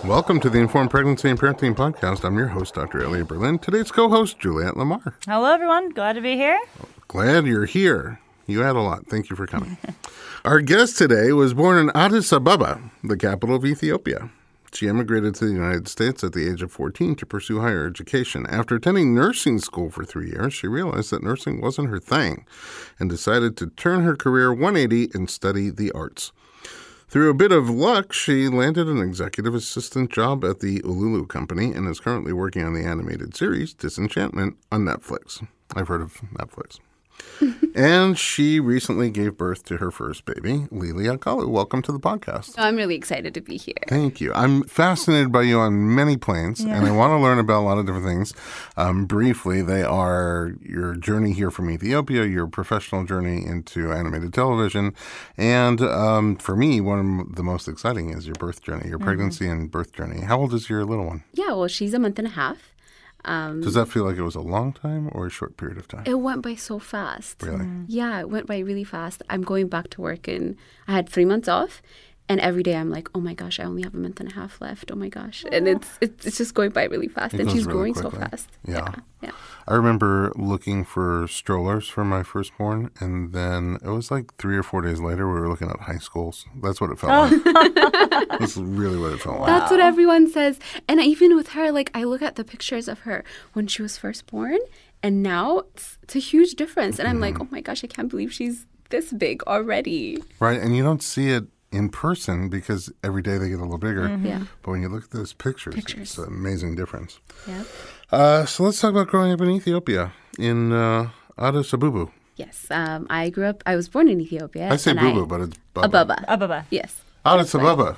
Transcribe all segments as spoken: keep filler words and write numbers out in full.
Welcome to the Informed Pregnancy and Parenting Podcast. I'm your host, Doctor Elliot Berlin. Today's co-host, Juliette Lamar. Hello, everyone. Glad to be here. Glad you're here. You had a lot. Thank you for coming. Our guest today was born in Addis Ababa, the capital of Ethiopia. She immigrated to the United States at the age of fourteen to pursue higher education. After attending nursing school for three years, she realized that nursing wasn't her thing and decided to turn her career one eighty and study the arts. Through a bit of luck, she landed an executive assistant job at the Ululu Company and is currently working on the animated series Disenchantment on Netflix. I've heard of Netflix. And she recently gave birth to her first baby, Lily Akalu. Welcome to the podcast. I'm really excited to be here. Thank you. I'm fascinated by you on many planes, yeah. and I want to learn about a lot of different things. Um, briefly, they are your journey here from Ethiopia, your professional journey into animated television, and um, for me, one of the most exciting is your birth journey, your pregnancy mm-hmm. and birth journey. How old is your little one? Yeah, well, she's a month and a half. Um, Does that feel like it was a long time or a short period of time? It went by so fast. Really? Mm. Yeah, it went by really fast. I'm going back to work and I had three months off. And every day I'm like, oh my gosh, I only have a month and a half left. Oh my gosh. And it's it's, it's just going by really fast. It and she's really growing quickly. so fast. Yeah. yeah. Yeah. I remember looking for strollers for my firstborn. And then it was like three or four days later, we were looking at high schools. That's what it felt oh. like. That's really what it felt wow. like. That's what everyone says. And even with her, like I look at the pictures of her when she was first born. And now it's, it's a huge difference. And I'm mm. like, oh my gosh, I can't believe she's this big already. Right. And you don't see it in person because every day they get a little bigger. Mm-hmm. Yeah. But when you look at those pictures, pictures. it's an amazing difference. Yep. Uh, so let's talk about growing up in Ethiopia, in uh, Addis Ababa. Yes. Um, I grew up, I was born in Ethiopia. I say boo-boo, I, but it's Baba. Ababa. Ababa. Yes. Addis Ababa.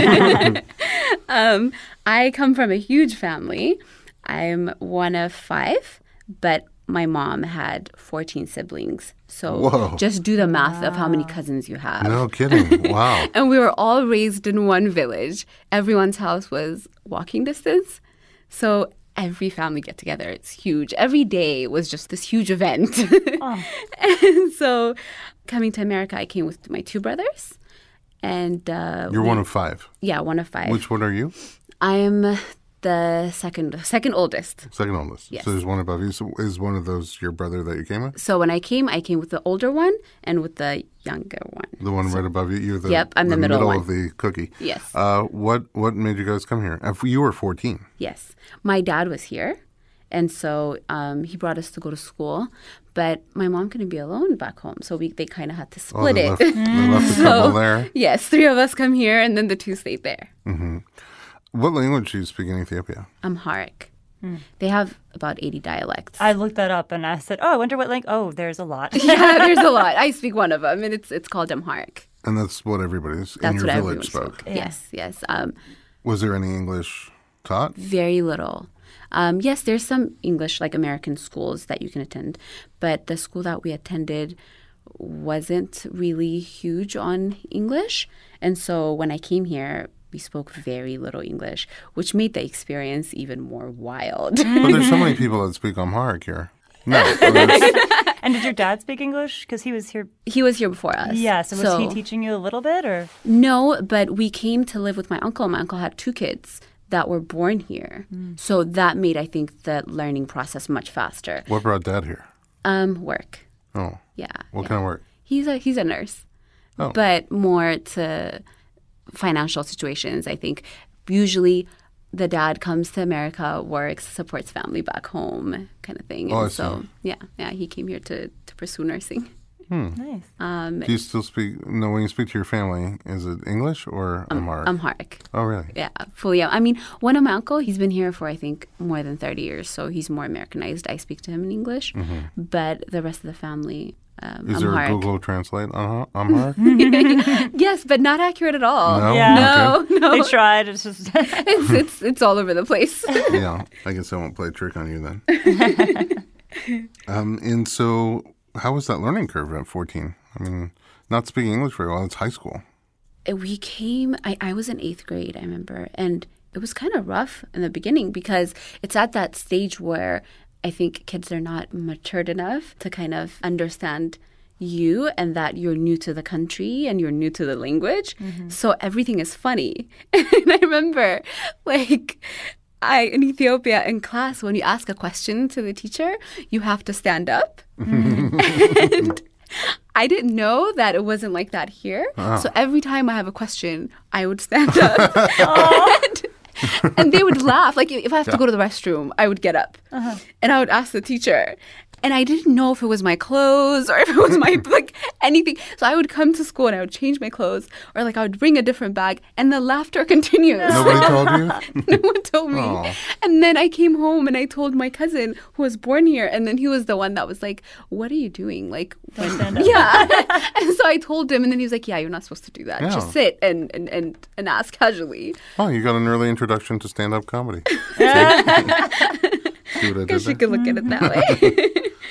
um, I come from a huge family. I'm one of five, but my mom had fourteen siblings. So Whoa. just do the math wow. of how many cousins you have. No kidding. Wow. And we were all raised in one village. Everyone's house was walking distance. So every family get together. It's huge. Every day was just this huge event. Oh. And so coming to America, I came with my two brothers. And uh, You're we, one of five? Yeah, one of five. Which one are you? I'm the second second oldest. Second oldest. Yes. So there's one above you. So is one of those your brother that you came with? So when I came, I came with the older one and with the younger one. The one so, right above you? You're the, yep, I'm the, the middle, middle one. of the cookie. Yes. Uh, what, what made you guys come here? You were fourteen. Yes. My dad was here. And so um, he brought us to go to school. But my mom couldn't be alone back home. So we they kind of had to split oh, they it. Left, they left a couple so, there? Yes. Three of us come here and then the two stayed there. Mm-hmm. What language do you speak in Ethiopia? Amharic. Hmm. They have about eighty dialects. I looked that up and I said, oh, I wonder what language. Oh, there's a lot. Yeah, there's a lot. I speak one of them, and it's it's called Amharic. And that's what everybody's that's in your what village spoke? spoke. Yeah. Yes, yes. Um, Was there any English taught? Very little. Um, yes, there's some English, like American schools that you can attend, but the school that we attended wasn't really huge on English. And so when I came here, we spoke very little English, which made the experience even more wild. But there's so many people that speak Amharic here. No. And did your dad speak English? Because he was here. He was here before us. Yeah, so was so, he teaching you a little bit? Or no, but we came to live with my uncle. My uncle had two kids that were born here. Mm. So that made, I think, the learning process much faster. What brought Dad here? Um, work. Oh. Yeah. What yeah. kind of work? He's a he's a nurse. Oh. But more to financial situations, I think. Usually the dad comes to America, works, supports family back home, kind of thing. Oh, and I so see. yeah, yeah, he came here to, to pursue nursing. Hmm. Nice. Um, Do you still speak, no, when you speak to your family, is it English or Amharic? Um, Amharic. Oh, really? Yeah, fully. I mean, one of my uncle, he's been here for, I think, more than thirty years, so he's more Americanized. I speak to him in English, mm-hmm. but the rest of the family, um, Is Amharic. there a Google Translate on Amharic? Yes, but not accurate at all. No? Yeah. No, Okay. no. They tried. It's just it's, it's, it's all over the place. Yeah, I guess I won't play a trick on you then. um, and so how was that learning curve at fourteen? I mean, not speaking English very well, it's high school. We came, I, I was in eighth grade, I remember, and it was kind of rough in the beginning because it's at that stage where I think kids are not matured enough to kind of understand you and that you're new to the country and you're new to the language. Mm-hmm. So everything is funny. And I remember, like, I in Ethiopia in class, when you ask a question to the teacher, you have to stand up. Mm-hmm. And I didn't know that it wasn't like that here. Oh. So every time I have a question, I would stand up. and, and they would laugh. Like, if I have yeah. to go to the restroom, I would get up. Uh-huh. And I would ask the teacher. And I didn't know if it was my clothes or if it was my, like, anything. So I would come to school and I would change my clothes, or, like, I would bring a different bag, and the laughter continues. Nobody told you? No one told me. Aww. And then I came home and I told my cousin who was born here, and then he was the one that was like, what are you doing? Like, when, yeah. And so I told him, and then he was like, yeah, you're not supposed to do that. Yeah. Just sit and, and, and, and ask casually. Oh, you got an early introduction to stand-up comedy. I guess you could look at it that way.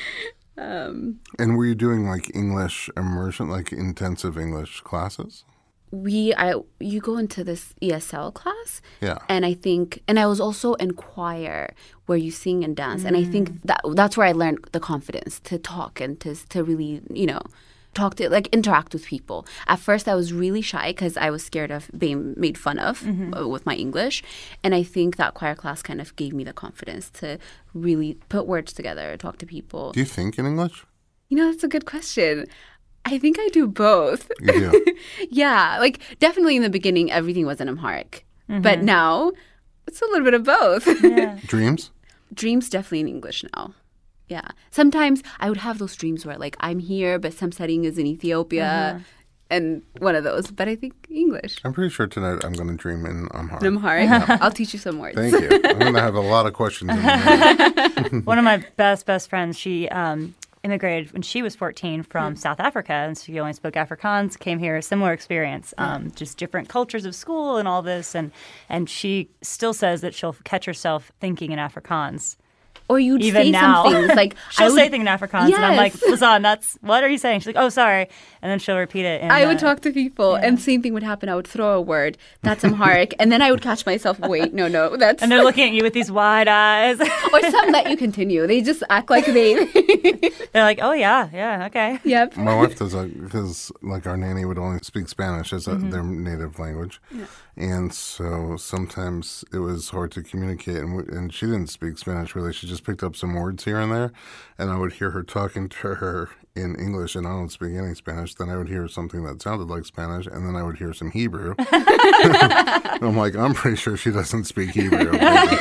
Um, and were you doing like English immersion, like intensive English classes? We, I, you go into this E S L class. Yeah. And I think, and I was also in choir where you sing and dance. Mm. And I think that that's where I learned the confidence to talk and to, to really, you know, talk to, like, interact with people. At first, I was really shy because I was scared of being made fun of mm-hmm. with my English. And I think that choir class kind of gave me the confidence to really put words together, talk to people. Do you think in English? You know, that's a good question. I think I do both. You do? Yeah. Like, definitely in the beginning, everything was in Amharic. Mm-hmm. But now, it's a little bit of both. Yeah. Dreams? Dreams definitely in English now. Yeah. Sometimes I would have those dreams where, like, I'm here, but some setting is in Ethiopia, uh-huh. and one of those. But I think English. I'm pretty sure tonight I'm going to dream in Amharic. In Amharic? Yeah. I'll teach you some words. Thank you. I'm going to have a lot of questions. One of my best, best friends, she um, immigrated when she was fourteen from mm. South Africa, and she only spoke Afrikaans, came here, a similar experience, um, mm. just different cultures of school and all this. And, and she still says that she'll catch herself thinking in Afrikaans. Or you'd Even say now. some things like she'll I would, say things in Afrikaans, yes. and I'm like, Lazan, that's what are you saying? She's like, oh, sorry, and then she'll repeat it. In, I would uh, talk to people, yeah. and same thing would happen. I would throw a word that's Amharic, and then I would catch myself. Wait, no, no, that's. And they're looking at you with these wide eyes. Or some let you continue. They just act like they. They're like, oh yeah, yeah, okay. Yep. My wife does that because, like, our nanny would only speak Spanish as a, mm-hmm. their native language, yeah. and so sometimes it was hard to communicate. And, we, and she didn't speak Spanish really. She just picked up some words here and there, and I would hear her talking to her in English, and I don't speak any Spanish. Then I would hear something that sounded like Spanish, and then I would hear some Hebrew. And I'm like, I'm pretty sure she doesn't speak Hebrew.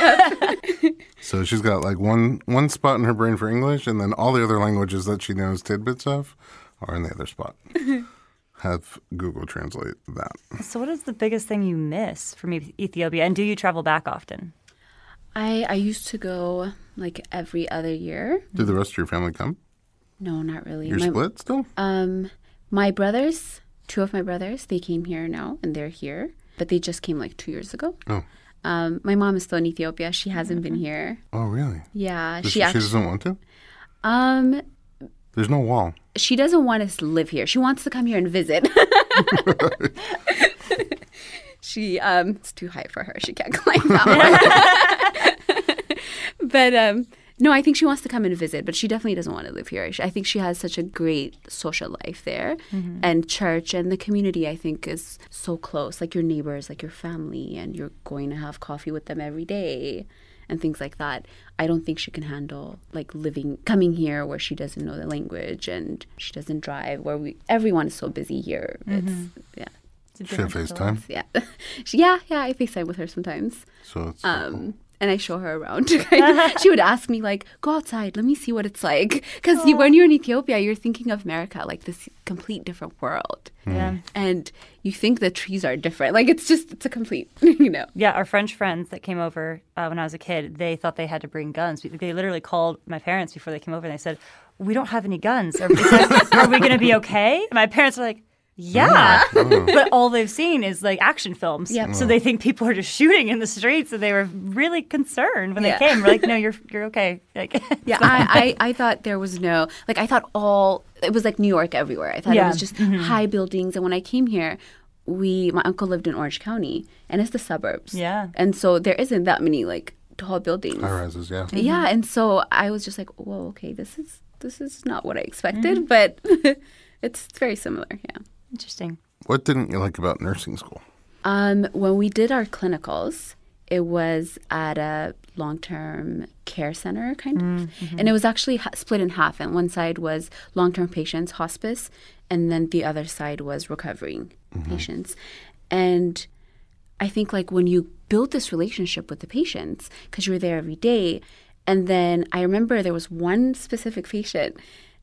So she's got like one one spot in her brain for English, and then all the other languages that she knows tidbits of are in the other spot. Have Google translate that. So what is the biggest thing you miss from Ethiopia, and do you travel back often? I, I used to go like every other year. Did the rest of your family come? No, not really. You're my, split still? Um, my brothers, two of my brothers, they came here now, and they're here. But they just came like two years ago. Oh. Um, my mom is still in Ethiopia. She hasn't been here. Oh, really? Yeah. Does she, she, actually, she doesn't want to? Um, There's no wall. She doesn't want us to live here. She wants to come here and visit. She, um, it's too high for her. She can't climb that one. But, um, no, I think she wants to come and visit, but she definitely doesn't want to live here. I think she has such a great social life there. Mm-hmm. And church and the community, I think, is so close. Like your neighbors, like your family, and you're going to have coffee with them every day and things like that. I don't think she can handle, like, living, coming here where she doesn't know the language and she doesn't drive, where we, everyone is so busy here. Mm-hmm. It's, yeah. She have FaceTime? Yeah. yeah, yeah, I FaceTime with her sometimes. So it's um, so cool. And I show her around. She would ask me, like, go outside, let me see what it's like. Because you, when you're in Ethiopia, you're thinking of America, like this complete different world. Yeah. And you think the trees are different. Like, it's just, it's a complete, you know. Yeah, our French friends that came over uh, when I was a kid, they thought they had to bring guns. They literally called my parents before they came over and they said, we don't have any guns. Are, are we going to be okay? And my parents were like, yeah, oh. But all they've seen is like action films. Yep. So they think people are just shooting in the streets, and they were really concerned when yeah. they came. We're like, no, you're you're okay. Like, yeah, I, I I thought there was no like I thought all it was like New York everywhere. I thought yeah. it was just mm-hmm. high buildings. And when I came here, we my uncle lived in Orange County, and it's the suburbs. Yeah, and so there isn't that many like tall buildings. High rises, yeah. Yeah, and so I was just like, whoa, okay, this is. this is not what I expected, but it's very similar. Yeah. Interesting. What didn't you like about nursing school? Um, when we did our clinicals, it was at a long-term care center, kind of. Mm-hmm. And it was actually ha- split in half. And one side was long-term patients, hospice, and then the other side was recovering mm-hmm. patients. And I think like when you build this relationship with the patients, because you're there every day, and then I remember there was one specific patient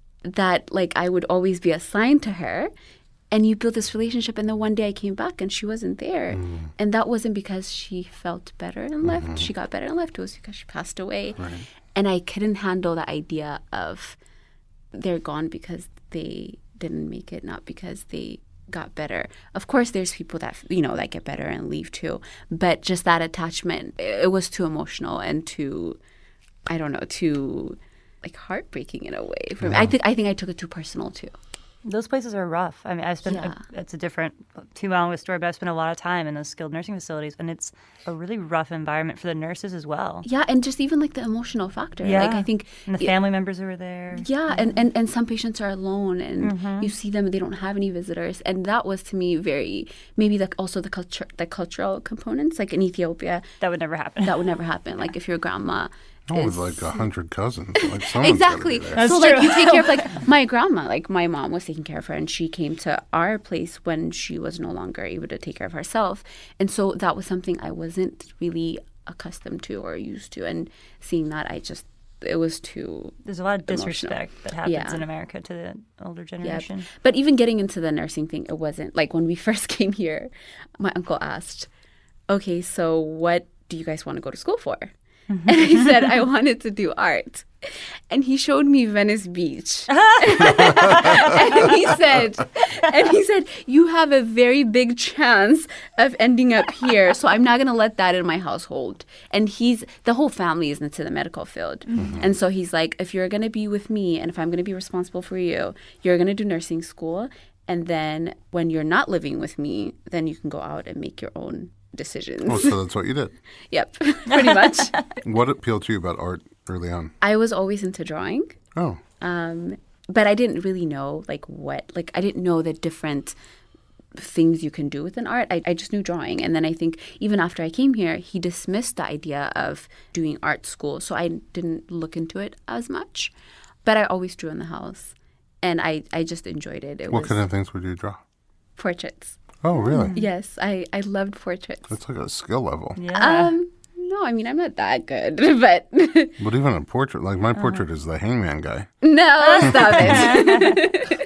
that like I would always be assigned to her. And you build this relationship, and then one day I came back and she wasn't there. Mm. And that wasn't because she felt better and left. Mm-hmm. She got better and left. It was because she passed away. Right. And I couldn't handle the idea of they're gone because they didn't make it, not because they got better. Of course, there's people that, you know, that get better and leave too. But just that attachment, it was too emotional and too, I don't know, too like heartbreaking in a way. For yeah. me. I think I think I took it too personal too. Those places are rough. I mean, I've spent, yeah. a, it's a different two mile story, but I've spent a lot of time in those skilled nursing facilities, and it's a really rough environment for the nurses as well. Yeah, and just even like the emotional factor. Yeah. Like I think. And the family it, members who were there. Yeah, yeah. And, and, and some patients are alone, and mm-hmm. you see them and they don't have any visitors. And that was to me very, maybe like also the culture, the cultural components, like in Ethiopia. That would never happen. That would never happen. Like if your grandma. Oh, with like a hundred cousins. Like exactly. That's so true. like you take care of like my grandma. Like my mom was taking care of her, and she came to our place when she was no longer able to take care of herself. And so that was something I wasn't really accustomed to or used to. And seeing that, I just it was too. There's a lot of emotional. disrespect that happens yeah. in America to the older generation. Yep. But even getting into the nursing thing, it wasn't like when we first came here. My uncle asked, "Okay, so what do you guys want to go to school for?" And I said, I wanted to do art. And he showed me Venice Beach. and he said, and he said, you have a very big chance of ending up here. So I'm not going to let that in my household. And he's, the whole family is into the medical field. Mm-hmm. And so he's like, if you're going to be with me and if I'm going to be responsible for you, you're going to do nursing school. And then when you're not living with me, then you can go out and make your own decisions. Oh, so that's what you did. Yep, pretty much. What appealed to you about art early on? I was always into drawing. Oh. Um, but I didn't really know like what, like I didn't know the different things you can do with an art. I, I just knew drawing. And then I think even after I came here, he dismissed the idea of doing art school. So I didn't look into it as much. But I always drew in the house. And I, I just enjoyed it. It what was kind of things would you draw? Portraits. Oh, really? Yes, I, I loved portraits. That's like a skill level. Yeah. Um, no, I mean, I'm not that good, but... But even a portrait, like my portrait uh-huh. is the hangman guy. No, stop it.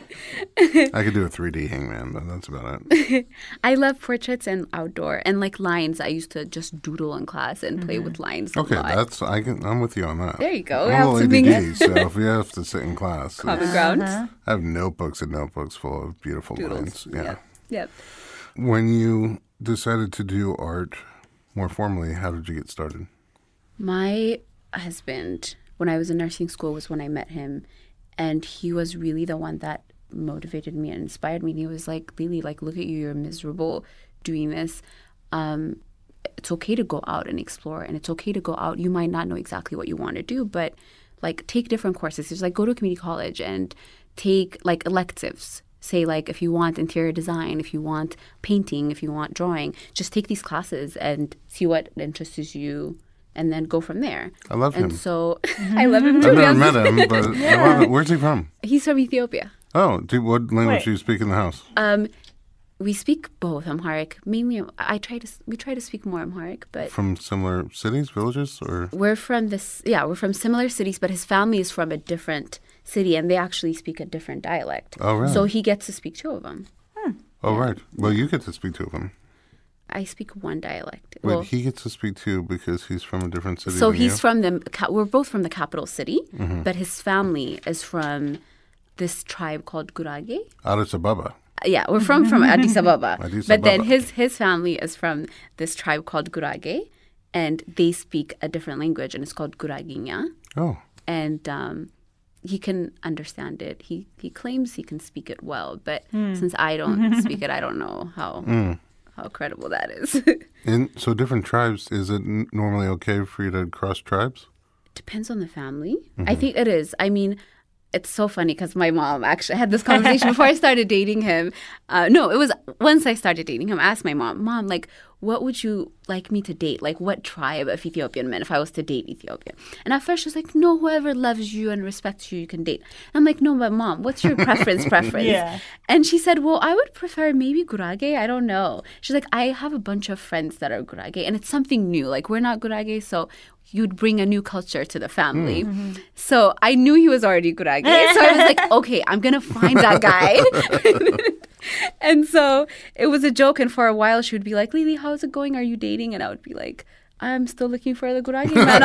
I could do a three D hangman, but that's about it. I love portraits and outdoor. And like lines, I used to just doodle in class and mm-hmm. play with lines Okay, a lot. that's, I can, I'm with you on that. There you go. I'm a little A D D, so if you have to sit in class. Common ground. Uh-huh. I have notebooks and notebooks full of beautiful Doodles. lines. Yeah. Yep. yep. When you decided to do art more formally, how did you get started? My husband, when I was in nursing school, was when I met him. And he was really the one that motivated me and inspired me. And he was like, Lily, like, look at you. You're miserable doing this. Um, it's okay to go out and explore. And it's okay to go out. You might not know exactly what you want to do, but, like, take different courses. It's like go to a community college and take, like, electives. Say, like, if you want interior design, if you want painting, if you want drawing, just take these classes and see what interests you and then go from there. I love and him. And so I love him too. I've never met him, but yeah. I love it. Where's he from? He's from Ethiopia. Oh, do, what language Wait. do you speak in the house? Um, we speak both Amharic. Mainly, I try to. We try to speak more Amharic, but from similar cities, villages, or we're from this. Yeah, we're from similar cities, but his family is from a different city, and they actually speak a different dialect. Oh, really? So he gets to speak two of them. Hmm. Oh, right. Well, you get to speak two of them. I speak one dialect. Wait, well, he gets to speak two because he's from a different city. So than he's you? from the. We're both from the capital city, mm-hmm. but his family is from this tribe called Gurage. Addis Ababa. Yeah, we're from from Addis Ababa. Addis but then Ababa. his his family is from this tribe called Gurage, and they speak a different language, and it's called Guraginya. Oh. And um, he can understand it. He he claims he can speak it well, but mm. since I don't speak it, I don't know how mm. how credible that is. And so different tribes, is it n- normally okay for you to cross tribes? Depends on the family. Mm-hmm. I think it is. I mean, it's so funny because my mom actually had this conversation before I started dating him. Uh, no, it was once I started dating him. I asked my mom, Mom, like, what would you like me to date? Like, what tribe of Ethiopian men if I was to date Ethiopia? And at first she was like, no, whoever loves you and respects you, you can date. And I'm like, no, but Mom, what's your preference, preference? Yeah. And she said, well, I would prefer maybe Gurage. I don't know. She's like, I have a bunch of friends that are Gurage, and it's something new. Like, we're not Gurage, so you'd bring a new culture to the family. Mm-hmm. So I knew he was already Gurage. So I was like, okay, I'm going to find that guy. And so it was a joke. And for a while, she would be like, Lily, how's it going? Are you dating? And I would be like, I'm still looking for the Gurage man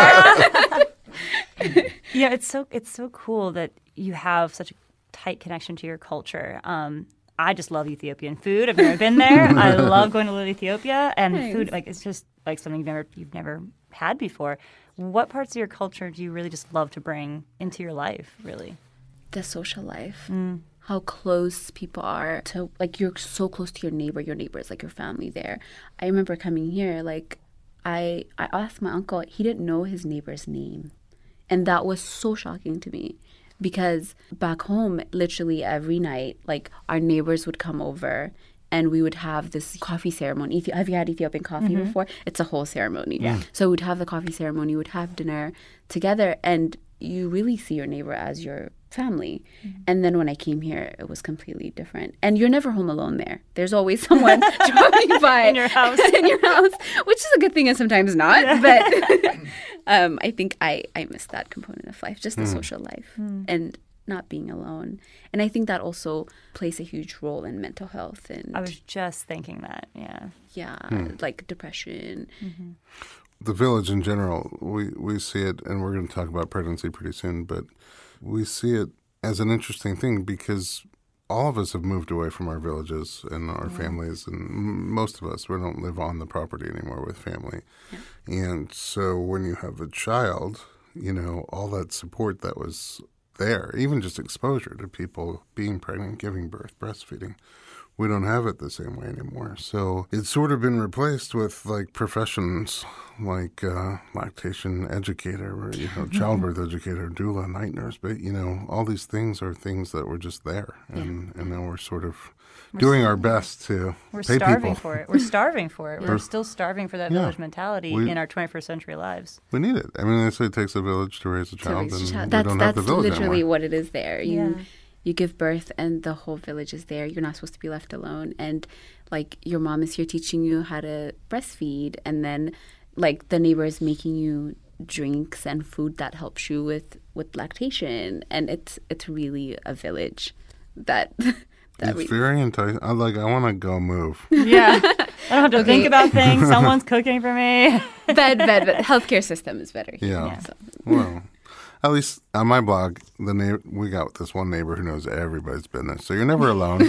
out there. Yeah, it's so it's so cool that you have such a tight connection to your culture. Um, I just love Ethiopian food. I've never been there. I love going to Little Ethiopia, and nice. Food, like, it's just like something you've never you've never had before. What parts of your culture do you really just love to bring into your life, really? The social life. Mm. How close people are to, like, you're so close to your neighbor. Your neighbor is like your family there. I remember coming here, like, I, I asked my uncle, he didn't know his neighbor's name. And that was so shocking to me because back home, literally every night, like, our neighbors would come over and we would have this coffee ceremony. Have you had Ethiopian coffee mm-hmm. before? It's a whole ceremony. Yeah. So we'd have the coffee ceremony, we'd have dinner together, and you really see your neighbor as your family. Mm-hmm. And then when I came here, it was completely different. And you're never home alone there. There's always someone driving by. In your house. In your house, which is a good thing and sometimes not. Yeah. But um, I think I, I miss that component of life, just the mm. social life mm. and not being alone. And I think that also plays a huge role in mental health. And I was just thinking that, yeah. Yeah, mm. like depression. Mm-hmm. The village in general, we, we see it, and we're going to talk about pregnancy pretty soon, but we see it as an interesting thing because all of us have moved away from our villages and our yeah. families, and most of us, we don't live on the property anymore with family. Yeah. And so when you have a child, you know, all that support that was there, even just exposure to people being pregnant, giving birth, breastfeeding, we don't have it the same way anymore. So it's sort of been replaced with like professions like uh, lactation educator, or, you know, childbirth educator, doula, night nurse. But, you know, all these things are things that were just there. And, yeah. and now we're sort of we're doing our best to We're pay starving people. for it. We're starving for it. We're still starving for that yeah. village mentality we, in our twenty-first century lives. We need it. I mean, they say it takes a village to raise a child, raise and a child. we That's, don't that's have the village literally anymore. what it is there. You, yeah. You give birth and the whole village is there. You're not supposed to be left alone. And, like, your mom is here teaching you how to breastfeed. And then, like, the neighbor is making you drinks and food that helps you with, with lactation. And it's it's really a village that... that it's we, very enticing. I like. I want to go move. Yeah. I don't have to okay. think about things. Someone's cooking for me. bed, bed, bed. Healthcare system is better here. Yeah. yeah. So. Well... At least on my blog, the na- we got this one neighbor who knows everybody's business, so you're never alone.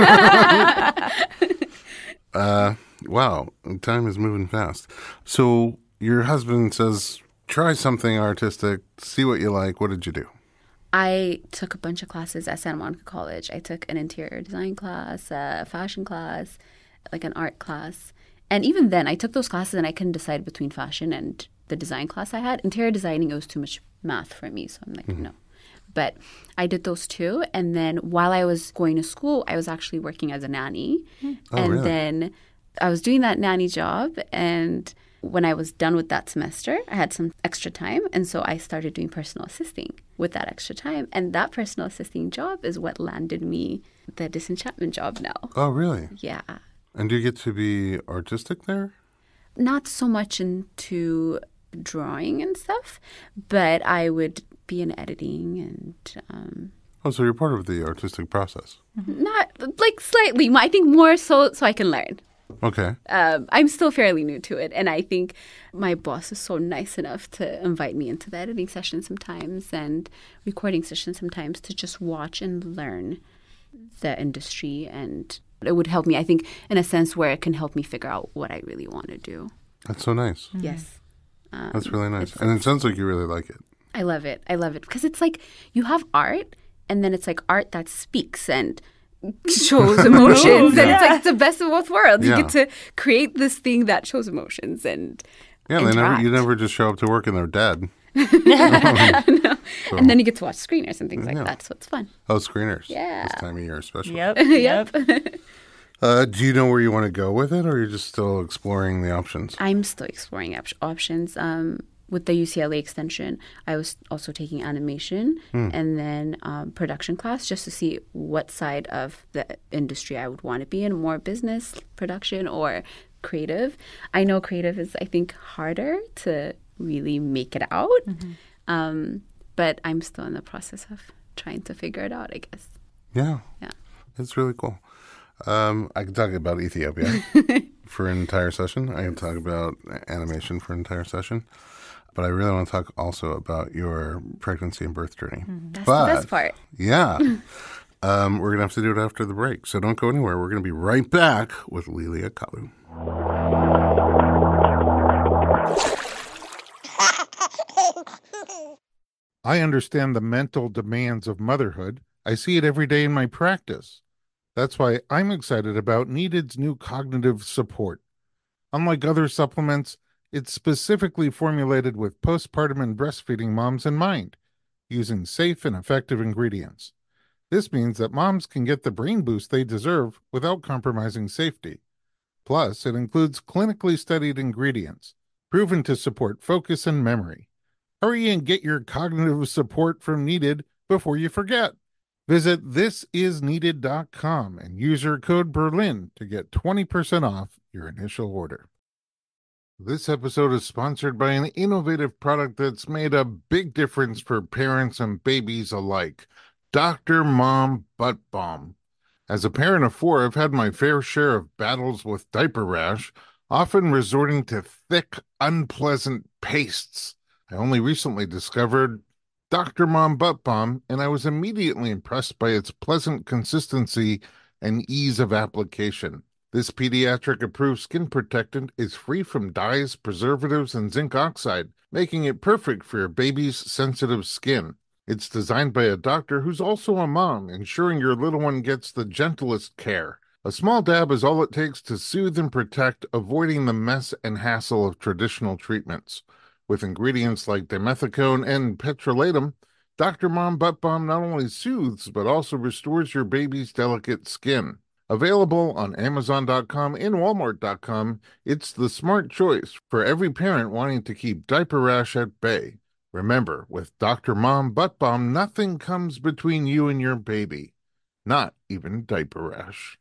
uh, wow, time is moving fast. So your husband says, try something artistic, see what you like. What did you do? I took a bunch of classes at Santa Monica College. I took an interior design class, a fashion class, like an art class. And even then, I took those classes and I couldn't decide between fashion and the design class I had. Interior designing, it was too much math for me, so I'm like, mm-hmm. no. But I did those two, and then while I was going to school, I was actually working as a nanny. Oh, and really? then I was doing that nanny job, and when I was done with that semester, I had some extra time, and so I started doing personal assisting with that extra time. And that personal assisting job is what landed me the Disenchantment job now. Oh, really? Yeah. And do you get to be artistic there? Not so much into drawing and stuff, but I would be in editing and... Um, oh, so you're part of the artistic process? Not, like, slightly. I think more so so I can learn. Okay. Um, I'm still fairly new to it, and I think my boss is so nice enough to invite me into the editing session sometimes and recording sessions sometimes to just watch and learn the industry, and it would help me, I think, in a sense where it can help me figure out what I really want to do. That's so nice. Mm-hmm. Yes. Um, That's really nice. And it sounds like you really like it. I love it. I love it. Because it's like you have art, and then it's like art that speaks and shows emotions. Yeah. And it's like the best of both worlds. Yeah. You get to create this thing that shows emotions and Yeah, they never, interact. you never just show up to work and they're dead. no. So, and then you get to watch screeners and things like yeah. that, so it's fun. Oh, screeners. Yeah. This time of year especially. Yep. Yep. uh, do you know where you want to go with it, or are you just still exploring the options? I'm still exploring op- options. Um, with the U C L A extension, I was also taking animation hmm. and then um, production class just to see what side of the industry I would want to be in, more business, production, or creative. I know creative is, I think, harder to really make it out. Mm-hmm. Um, but I'm still in the process of trying to figure it out, I guess. Yeah. Yeah. It's really cool. Um, I can talk about Ethiopia for an entire session. I can talk about animation for an entire session. But I really want to talk also about your pregnancy and birth journey. Mm-hmm. That's but, the best part. Yeah. um, we're going to have to do it after the break. So don't go anywhere. We're going to be right back with Lilia Kalu. I understand the mental demands of motherhood. I see it every day in my practice. That's why I'm excited about Needed's new cognitive support. Unlike other supplements, it's specifically formulated with postpartum and breastfeeding moms in mind, using safe and effective ingredients. This means that moms can get the brain boost they deserve without compromising safety. Plus, it includes clinically studied ingredients, proven to support focus and memory. Hurry and get your cognitive support from Needed before you forget. Visit this is needed dot com and use your code Berlin to get twenty percent off your initial order. This episode is sponsored by an innovative product that's made a big difference for parents and babies alike, Doctor Mom Butt Balm. As a parent of four, I've had my fair share of battles with diaper rash, often resorting to thick, unpleasant pastes. I only recently discovered Doctor Mom Butt Balm, and I was immediately impressed by its pleasant consistency and ease of application. This pediatric-approved skin protectant is free from dyes, preservatives, and zinc oxide, making it perfect for your baby's sensitive skin. It's designed by a doctor who's also a mom, ensuring your little one gets the gentlest care. A small dab is all it takes to soothe and protect, avoiding the mess and hassle of traditional treatments. With ingredients like dimethicone and petrolatum, Doctor Mom Butt Balm not only soothes, but also restores your baby's delicate skin. Available on Amazon dot com and Walmart dot com, it's the smart choice for every parent wanting to keep diaper rash at bay. Remember, with Doctor Mom Butt Balm, nothing comes between you and your baby. Not even diaper rash.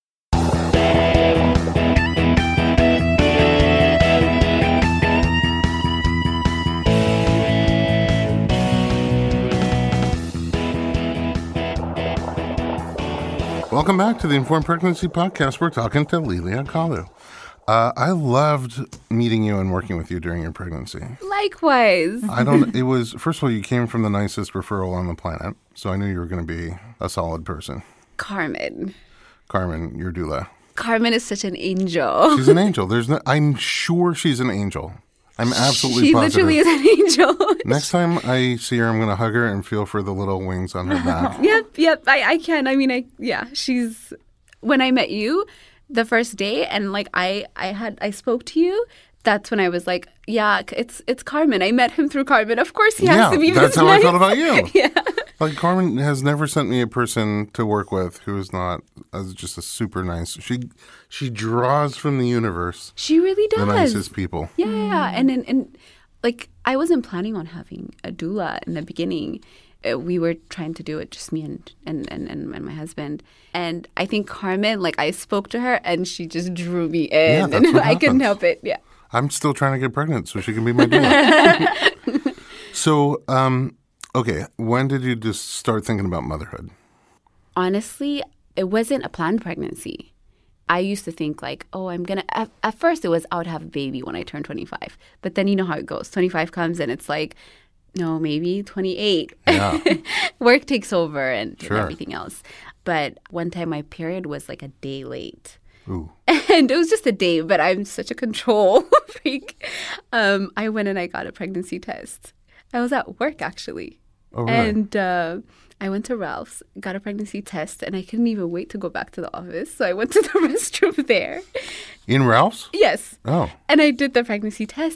Welcome back to the Informed Pregnancy Podcast. We're talking to Lilia Kalu. Uh, I loved meeting you and working with you during your pregnancy. Likewise. I don't, it was, first of all, you came from the nicest referral on the planet, so I knew you were going to be a solid person. Carmen. Carmen, your doula. Carmen is such an angel. She's an angel. There's no, I'm sure she's an angel. I'm absolutely she positive. She literally is an angel. Next time I see her, I'm going to hug her and feel for the little wings on her back. Yep, yep. I, I can. I mean, I yeah. She's when I met you the first day, and like I, I had I spoke to you. That's when I was like, yeah, it's it's Carmen. I met him through Carmen. Of course, he has yeah, to be. That's how nice. I felt about you. Yeah. Like Carmen has never sent me a person to work with who is not as just a super nice. She she draws from the universe. She really does. The nicest people. Yeah, yeah, yeah. And, and and like I wasn't planning on having a doula in the beginning. Uh, we were trying to do it just me and and, and and and my husband. And I think Carmen, like I spoke to her and she just drew me in, yeah, that's and what I couldn't happens. help it. Yeah. I'm still trying to get pregnant so she can be my doula. So, um, okay, when did you just start thinking about motherhood? Honestly, it wasn't a planned pregnancy. I used to think like, oh, I'm going to, at, at first it was, I would have a baby when I turn twenty-five. But then you know how it goes. twenty-five comes and it's like, no, maybe twenty-eight. Yeah. Work takes over and, Sure. and everything else. But one time my period was like a day late. Ooh. And it was just a day, but I'm such a control freak. Um, I went and I got a pregnancy test. I was at work, actually. Oh, really? And uh, I went to Ralph's, got a pregnancy test, and I couldn't even wait to go back to the office. So I went to the restroom there. In Ralph's? Yes. Oh. And I did the pregnancy test.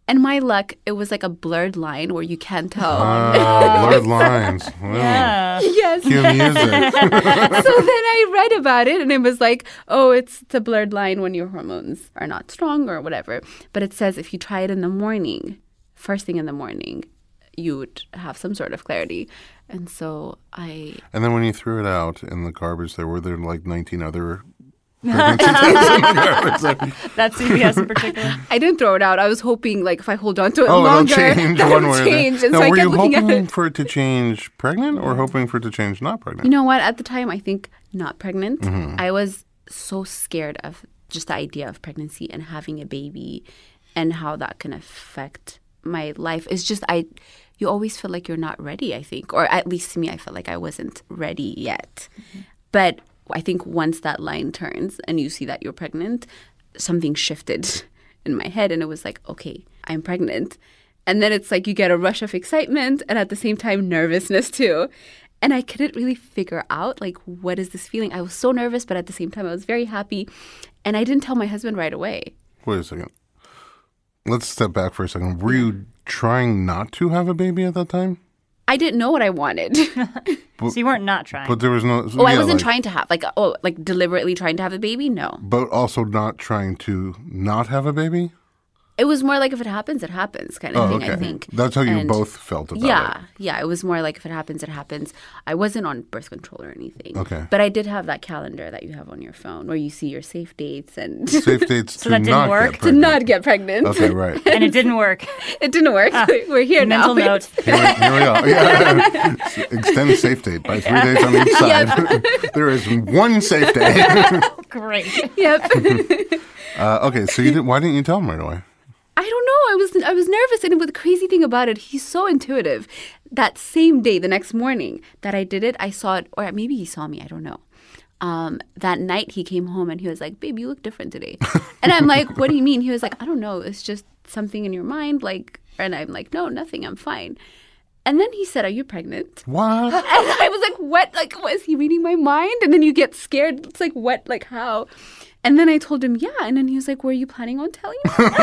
And my luck, it was like a blurred line where you can't tell. Ah, blurred lines. Wow. Yeah. Yes. Cue music. So then I read about it and it was like, oh, it's the blurred line when your hormones are not strong or whatever. But it says if you try it in the morning, first thing in the morning, you would have some sort of clarity. And so I... And then when you threw it out in the garbage, there were there like nineteen other pregnancy tests in the garbage. That's C B S in particular. I didn't throw it out. I was hoping like if I hold on to it Oh, longer, it'll change that'll one way or the change. And Now, so I were kept you looking at hoping it. for it to change pregnant or hoping for it to change not pregnant? You know what? At the time, I think not pregnant. Mm-hmm. I was so scared of just the idea of pregnancy and having a baby and how that can affect my life. It's just I, you always feel like you're not ready, I think. Or at least to me, I felt like I wasn't ready yet. Mm-hmm. But I think once that line turns and you see that you're pregnant, something shifted in my head and it was like, okay, I'm pregnant. And then it's like you get a rush of excitement and at the same time nervousness too. And I couldn't really figure out like, what is this feeling? I was so nervous, but at the same time I was very happy. And I didn't tell my husband right away. Wait a second. Let's step back for a second. Were you trying not to have a baby at that time? I didn't know what I wanted. So you weren't not trying. But there was no... Oh, I yeah, wasn't like- trying to have, like, oh, like deliberately trying to have a baby? No. But also not trying to not have a baby? It was more like if it happens, it happens kind of Oh, thing, okay. I think. That's how you And both felt about yeah, it. yeah. It was more like if it happens, it happens. I wasn't on birth control or anything. Okay. But I did have that calendar that you have on your phone where you see your safe dates and Safe dates to that didn't not work? get To to pregnant. not get pregnant. Okay, right. And it didn't work. It didn't work. We're here now. Mental note. Here we, here we go. Yeah. Extend safe date by three days on each side. There is one safe day. Great. Yep. uh, okay, so you did, why didn't you tell him right away? I don't know. I was I was nervous, and the crazy thing about it, he's so intuitive. That same day, the next morning that I did it, I saw it, or maybe he saw me. I don't know. Um, that night, he came home and he was like, "Babe, you look different today." And I'm like, "What do you mean?" He was like, "I don't know. It's just something in your mind." Like, and I'm like, "No, nothing. I'm fine." And then he said, "Are you pregnant?" What? And I was like, "What? Like, was he reading my mind?" And then you get scared. It's like, "What? Like, how?" And then I told him, yeah. And then he was like, were you planning on telling me? And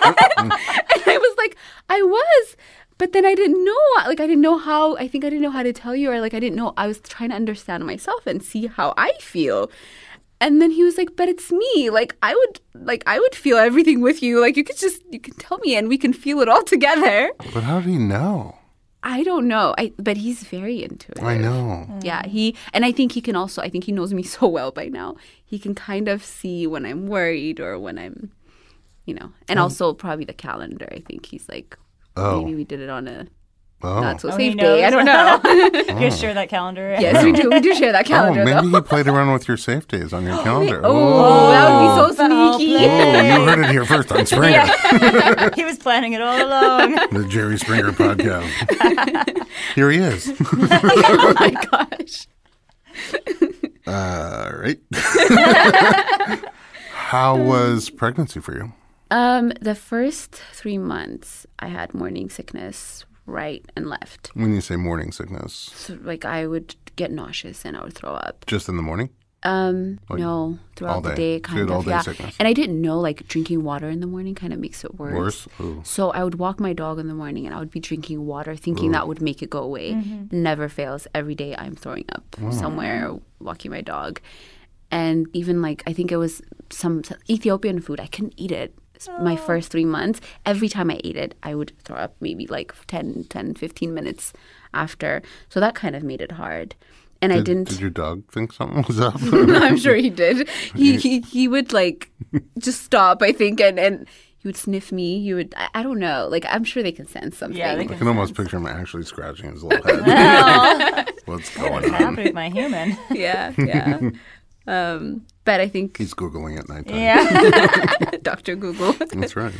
I was like, I was. But then I didn't know. Like, I didn't know how. I think I didn't know how to tell you. Or, like, I didn't know. I was trying to understand myself and see how I feel. And then he was like, but it's me. Like, I would, like, I would feel everything with you. Like, you could just, you can tell me and we can feel it all together. But how did he know? I don't know. I but he's very intuitive. I know. Yeah, he and I think he can also. I think he knows me so well by now. He can kind of see when I'm worried or when I'm, you know, and also probably the calendar. I think he's like, Oh. maybe we did it on a Oh. not so Oh, he safe day. I knows. don't know. You guys share that calendar. Yes, we do. We do share that Oh, calendar. maybe though. he played around with your safe days on your calendar. Oh, that would be so foul sneaky. play. Oh, you heard it here first on Springer, He was planning it all along. the Jerry Springer podcast. Here he is. Oh my gosh. All right. How was pregnancy for you? Um, the first three months, I had morning sickness right and left. When you say morning sickness, So, like, I would get nauseous and I would throw up. just in the morning? Um, Like, no, all throughout the day. day, So you had kind all of, day yeah. sickness. And I didn't know, like, drinking water in the morning kind of makes it worse. Worse? Ooh. So I would walk my dog in the morning and I would be drinking water, thinking that would make it go away. Never fails. Every day I'm throwing up somewhere, walking my dog. And even, like, I think it was some Ethiopian food. I couldn't eat it. My first three months, every time I ate it, I would throw up maybe like ten, ten, fifteen minutes after. So that kind of made it hard. And I Did, didn't. did your dog think something was up? I'm sure he did. He, he he would like just stop, I think, and, and he would sniff me. He would, I, I don't know. Like, I'm sure they can sense something. Yeah, they I can can almost picture him actually scratching his little head. What's going What's on? happening with my human? yeah, yeah. Um, but I think He's Googling at nighttime. Yeah. Doctor Google. That's right.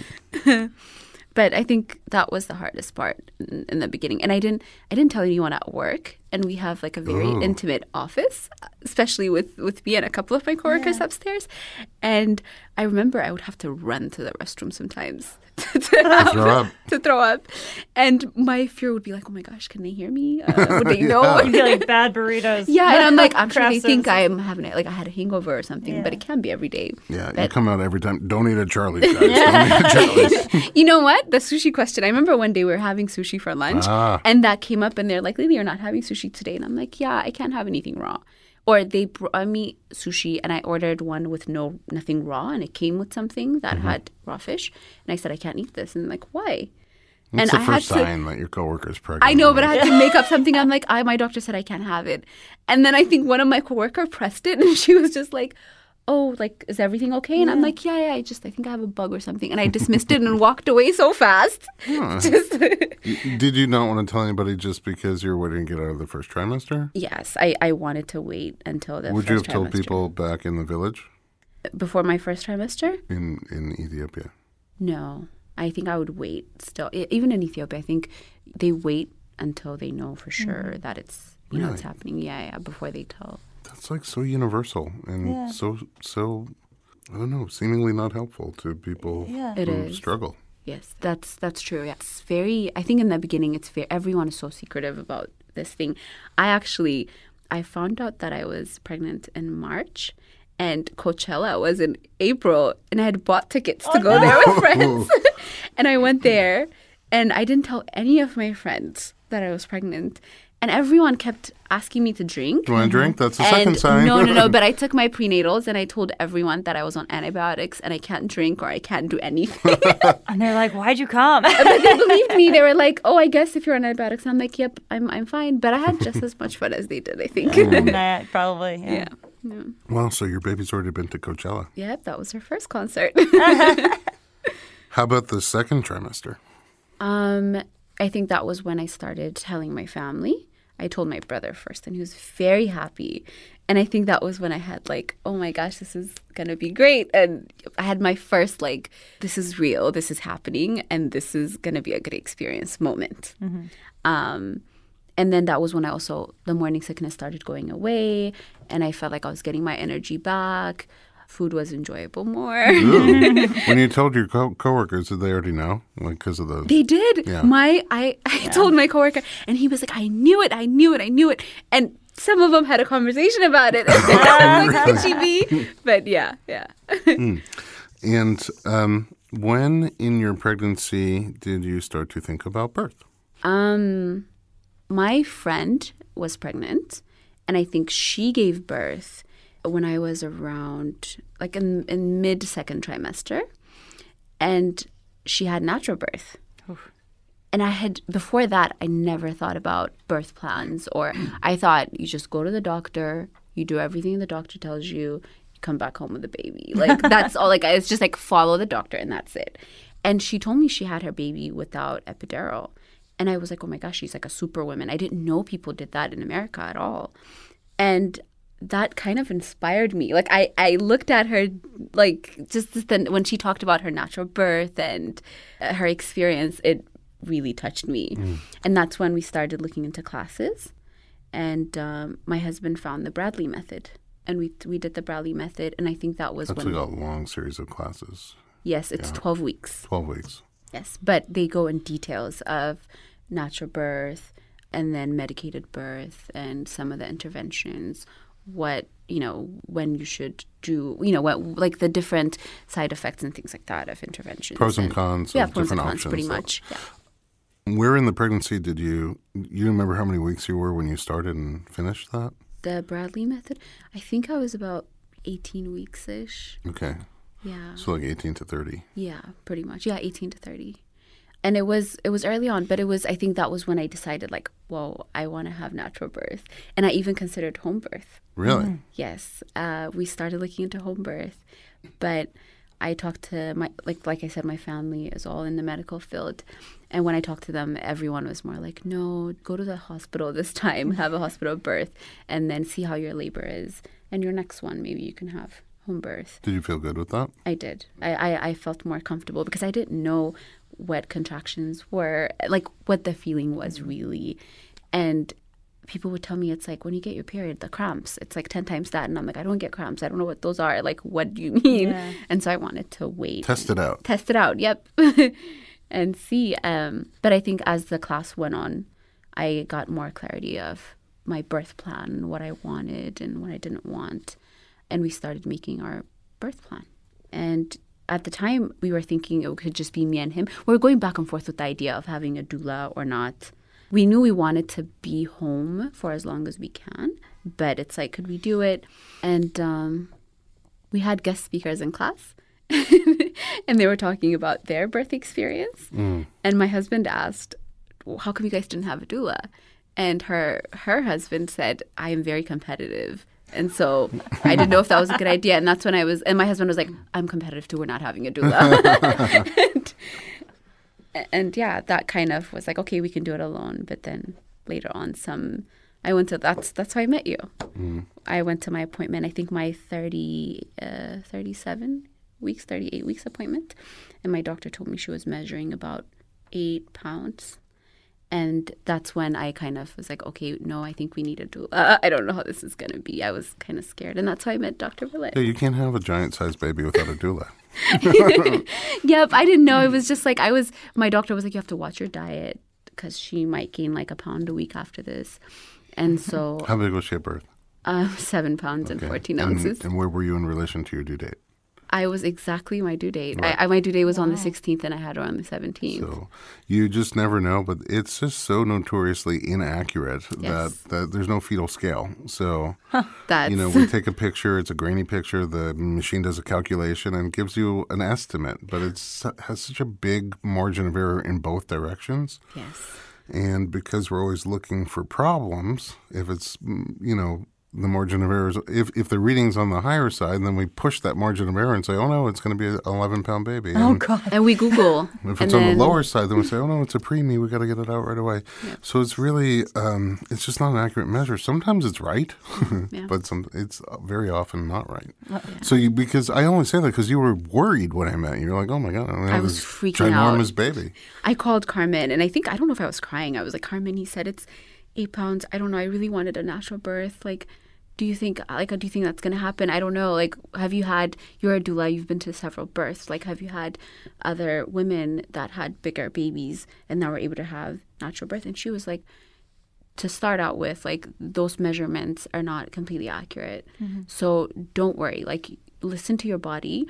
But I think that was the hardest part in, in the beginning. And I didn't I didn't tell anyone at work and we have like a very Ooh. intimate office, especially with, with me and a couple of my coworkers Yeah. upstairs. And I remember I would have to run to the restroom sometimes to, to, have- throw up. to throw up. And my fear would be like, oh my gosh, can they hear me? Uh, would they know? You feel like bad burritos. Yeah, and I'm like, I'm sure Craft they think services. I'm having a, like I had a hangover or something, but Yeah. it can be every day. Yeah, you But- come out every time. Don't eat at Charlie's, guys. Don't eat at Charlie's. You know what? The sushi question. I remember one day we were having sushi for lunch, Ah. and that came up, and they're like, "Lily, you're not having sushi today," and I'm like, "Yeah, I can't have anything raw." Or they brought me sushi, and I ordered one with no nothing raw, and it came with something that Mm-hmm. had raw fish, and I said, "I can't eat this," and they're like, "Why?" It's and the I had first to. sign that your coworker's pregnant. I know, but I right? had to make up something. I'm like, I, my doctor said I can't have it. And then I think one of my coworker pressed it, and she was just like, oh, like, is everything okay? And I'm like, yeah, yeah, I just, I think I have a bug or something. And I dismissed it and walked away so fast. Just, Did you not want to tell anybody just because you're waiting to get out of the first trimester? yes, I, I wanted to wait until the Would you have first told trimester. people back in the village Before my first trimester? in, in Ethiopia? No. I think I would wait still. E- Even in Ethiopia, I think they wait until they know for sure that it's, you know, it's Really? happening. Yeah, yeah, before they tell. That's like so universal and Yeah. so, so, I don't know, seemingly not helpful to people Yeah. It who is. struggle. Yes, that's that's true. Yeah. It's very. I think in the beginning, it's very. Everyone is so secretive about this thing. I actually, I found out that I was pregnant in March, and Coachella was in April, and I had bought tickets to go there with friends, and I went there, and I didn't tell any of my friends that I was pregnant, and everyone kept asking me to drink. Do you want to drink? That's the And second sign. no, no, no. But I took my prenatals and I told everyone that I was on antibiotics and I can't drink or I can't do anything. And they're like, why'd you come? But they believed me. They were like, "Oh, I guess if you're on antibiotics," and I'm like, "Yep, I'm I'm fine." But I had just as much fun as they did, I think. Nah, probably. Yeah. yeah. yeah. Well, so your baby's already been to Coachella. Yep, that was her first concert. How about the second trimester? um, I think that was when I started telling my family. I told my brother first, and he was very happy. And I think that was when I had like, oh my gosh, this is gonna be great. And I had my first like, this is real, this is happening, and this is gonna be a great experience moment. Um, and then that was when I also, the morning sickness started going away, and I felt like I was getting my energy back. Food was enjoyable more. Ooh. When you told your co- coworkers, did they already know? Like, because of the... They did. Yeah. My I, I told my coworker, and he was like, I knew it, I knew it, I knew it. And some of them had a conversation about it. I'm like, could she be? But yeah, yeah. And um, when in your pregnancy did you start to think about birth? Um, my friend was pregnant, and I think she gave birth when I was around, like in, in mid second trimester, and she had natural birth. And I had, before that, I never thought about birth plans, or I thought you just go to the doctor, you do everything the doctor tells you, you come back home with a baby. Like, that's all, like, it's just like follow the doctor and that's it. And she told me she had her baby without epidural. And I was like, oh my gosh, she's like a superwoman. I didn't know people did that in America at all. And that kind of inspired me. Like, I, I looked at her, like, just then when she talked about her natural birth and uh, her experience, it really touched me. Mm. And that's when we started looking into classes. And um, my husband found the Bradley method. And we we did the Bradley method. And I think that was That's when... like a long series of classes. Yes, it's Yeah. twelve weeks. twelve weeks. Yes, but they go in details of natural birth and then medicated birth and some of the interventions, what, you know, when you should do, you know, what, like the different side effects and things like that of interventions. Pros and cons Yeah, of pros and different cons, options. pretty So much. Yeah. Where in the pregnancy did you, you remember how many weeks you were when you started and finished that? The Bradley method, I think I was about eighteen weeks-ish. Okay. Yeah. So like eighteen to thirty. Yeah, pretty much. Yeah, eighteen to thirty. And it was it was early on, but it was I think that was when I decided like, whoa, I want to have natural birth. And I even considered home birth. Really? Yes. Uh, we started looking into home birth. But I talked to my like like I said, my family is all in the medical field. And when I talked to them, everyone was more like, no, go to the hospital this time, have a hospital birth, and then see how your labor is. And your next one, maybe you can have home birth. Did you feel good with that? I did. I, I, I felt more comfortable because I didn't know what contractions were, like what the feeling was really. And people would tell me it's like when you get your period, the cramps, it's like ten times that. And I'm like, I don't get cramps. I don't know what those are. Like, what do you mean? Yeah. And so I wanted to wait. Test it out. Test it out. Yep. And see. Um, but I think as the class went on, I got more clarity of my birth plan, what I wanted and what I didn't want. And we started making our birth plan. And at the time, we were thinking it could just be me and him. We were going back and forth with the idea of having a doula or not. We knew we wanted to be home for as long as we can, but it's like, could we do it? And um, we had guest speakers in class, and they were talking about their birth experience. Mm. And my husband asked, well, how come you guys didn't have a doula? And her her husband said, I am very competitive. And so I didn't know if that was a good idea. And that's when I was, and my husband was like, I'm competitive too. We're not having a doula. and, and yeah, that kind of was like, okay, we can do it alone. But then later on, some, I went to, that's that's how I met you. Mm. I went to my appointment, I think my thirty, uh, thirty-seven weeks, thirty-eight weeks appointment. And my doctor told me she was measuring about eight pounds. And that's when I kind of was like, okay, no, I think we need a doula. Uh, I don't know how this is going to be. I was kind of scared. And that's how I met Doctor Verlet. Yeah, you can't have a giant-sized baby without a doula. Yep, I didn't know. It was just like I was, my doctor was like, you have to watch your diet because she might gain like a pound a week after this. And so. How big was she at birth? Uh, seven pounds okay. and fourteen ounces. And, and where were you in relation to your due date? I was exactly my due date. Right. I, I, my due date was wow. on the sixteenth and I had her on the seventeenth. So you just never know, but it's just so notoriously inaccurate yes. that, that there's no fetal scale. So, huh. That's... you know, we take a picture, it's a grainy picture, the machine does a calculation and gives you an estimate, but it has such a big margin of error in both directions. Yes. And because we're always looking for problems, if it's, you know, the margin of error is, if, if the reading's on the higher side, then we push that margin of error and say, oh, no, it's going to be an eleven-pound baby. Oh, and God. And we Google. If it's on then... the lower side, then we say, oh, no, it's a preemie. We got to get it out right away. Yep. So it's really, um, it's just not an accurate measure. Sometimes it's right, yeah. but some, it's very often not right. Well, yeah. So you, because I only say that because you were worried when I met you. You're like, oh, my God. I, I was this freaking ginormous out. baby. I called Carmen, and I think, I don't know if I was crying. I was like, Carmen, he said it's eight pounds. I don't know. I really wanted a natural birth. Like, do you think, like, do you think that's going to happen? I don't know. Like, have you had, you're a doula, you've been to several births. Like, have you had other women that had bigger babies and now were able to have natural birth? And she was like, to start out with, like, those measurements are not completely accurate. Mm-hmm. So don't worry. Like, listen to your body.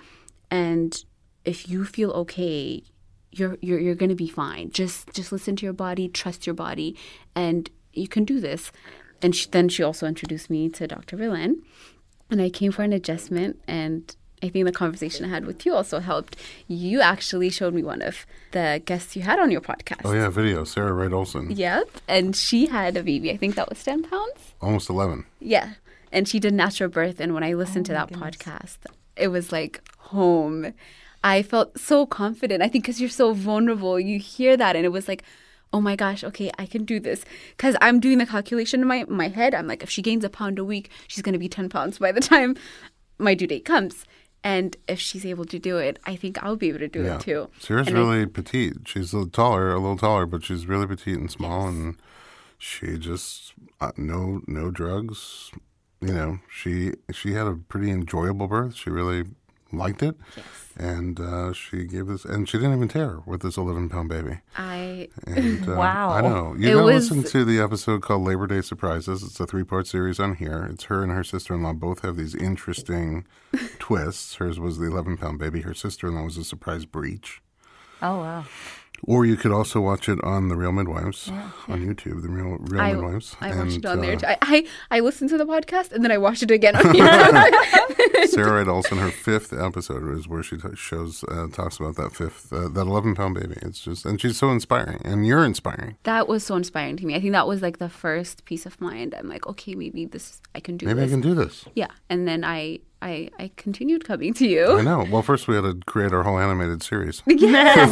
And if you feel okay, you're you're you're going to be fine. Just just listen to your body, trust your body, and you can do this. And she, then she also introduced me to Doctor Verlaine, and I came for an adjustment, and I think the conversation I had with you also helped. You actually showed me one of the guests you had on your podcast. Oh, yeah, video, Sarah Wright Olson. Yep, and she had a baby. I think that was ten pounds? Almost eleven. Yeah, and she did natural birth, and when I listened oh, to that goodness. podcast, it was like home. I felt so confident, I think because you're so vulnerable. You hear that, and it was like, oh my gosh, okay, I can do this. Because I'm doing the calculation in my, my head. I'm like, if she gains a pound a week, she's going to be ten pounds by the time my due date comes. And if she's able to do it, I think I'll be able to do yeah. it too. Sarah's and really I, petite. She's a little taller, a little taller, but she's really petite and small. Yes. And she just, uh, no no drugs. You know, she she had a pretty enjoyable birth. She really liked it. Yes. And uh, she gave this, and she didn't even tear with this eleven-pound baby. I and, uh, wow. I know. You it gotta was... listen to the episode called Labor Day Surprises. It's a three-part series on here. It's her and her sister-in-law both have these interesting twists. Hers was the eleven-pound baby. Her sister-in-law was a surprise breech. Oh, wow. Or you could also watch it on The Real Midwives yeah, yeah. on YouTube, The Real, Real I, Midwives. I and, watched it on uh, there. Too. I, I, I listened to the podcast, and then I watched it again on YouTube. Sarah Wright Olson, her fifth episode is where she t- shows, uh, talks about that fifth, uh, that eleven-pound baby. It's just, and she's so inspiring, and you're inspiring. That was so inspiring to me. I think that was like the first peace of mind. I'm like, okay, maybe this, I can do maybe this. Maybe I can do this. Yeah, and then I... I, I continued coming to you. I know. Well, first we had to create our whole animated series. Yes.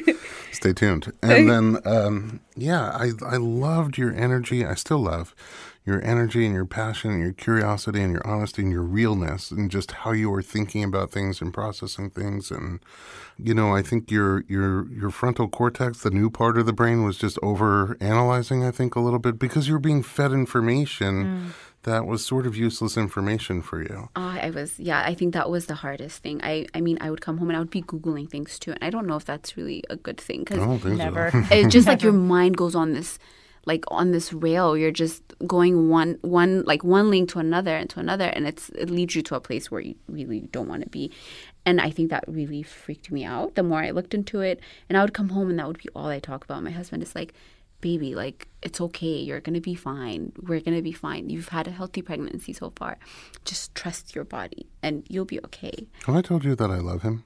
Stay tuned. And then, um, yeah, I, I loved your energy. I still love your energy and your passion and your curiosity and your honesty and your realness and just how you were thinking about things and processing things. And, you know, I think your your your frontal cortex, the new part of the brain, was just over analyzing, I think, a little bit because you were being fed information mm. that was sort of useless information for you. Oh, I was, yeah, I think that was the hardest thing. I, I mean, I would come home and I would be Googling things too. And I don't know if that's really a good thing because never. So. It's just like your mind goes on this, like on this rail. You're just going one, one, like one link to another and to another. And it's it leads you to a place where you really don't want to be. And I think that really freaked me out the more I looked into it. And I would come home and that would be all I talk about. My husband is like, baby, like, it's okay. You're going to be fine. We're going to be fine. You've had a healthy pregnancy so far. Just trust your body and you'll be okay. Have I told you that I love him?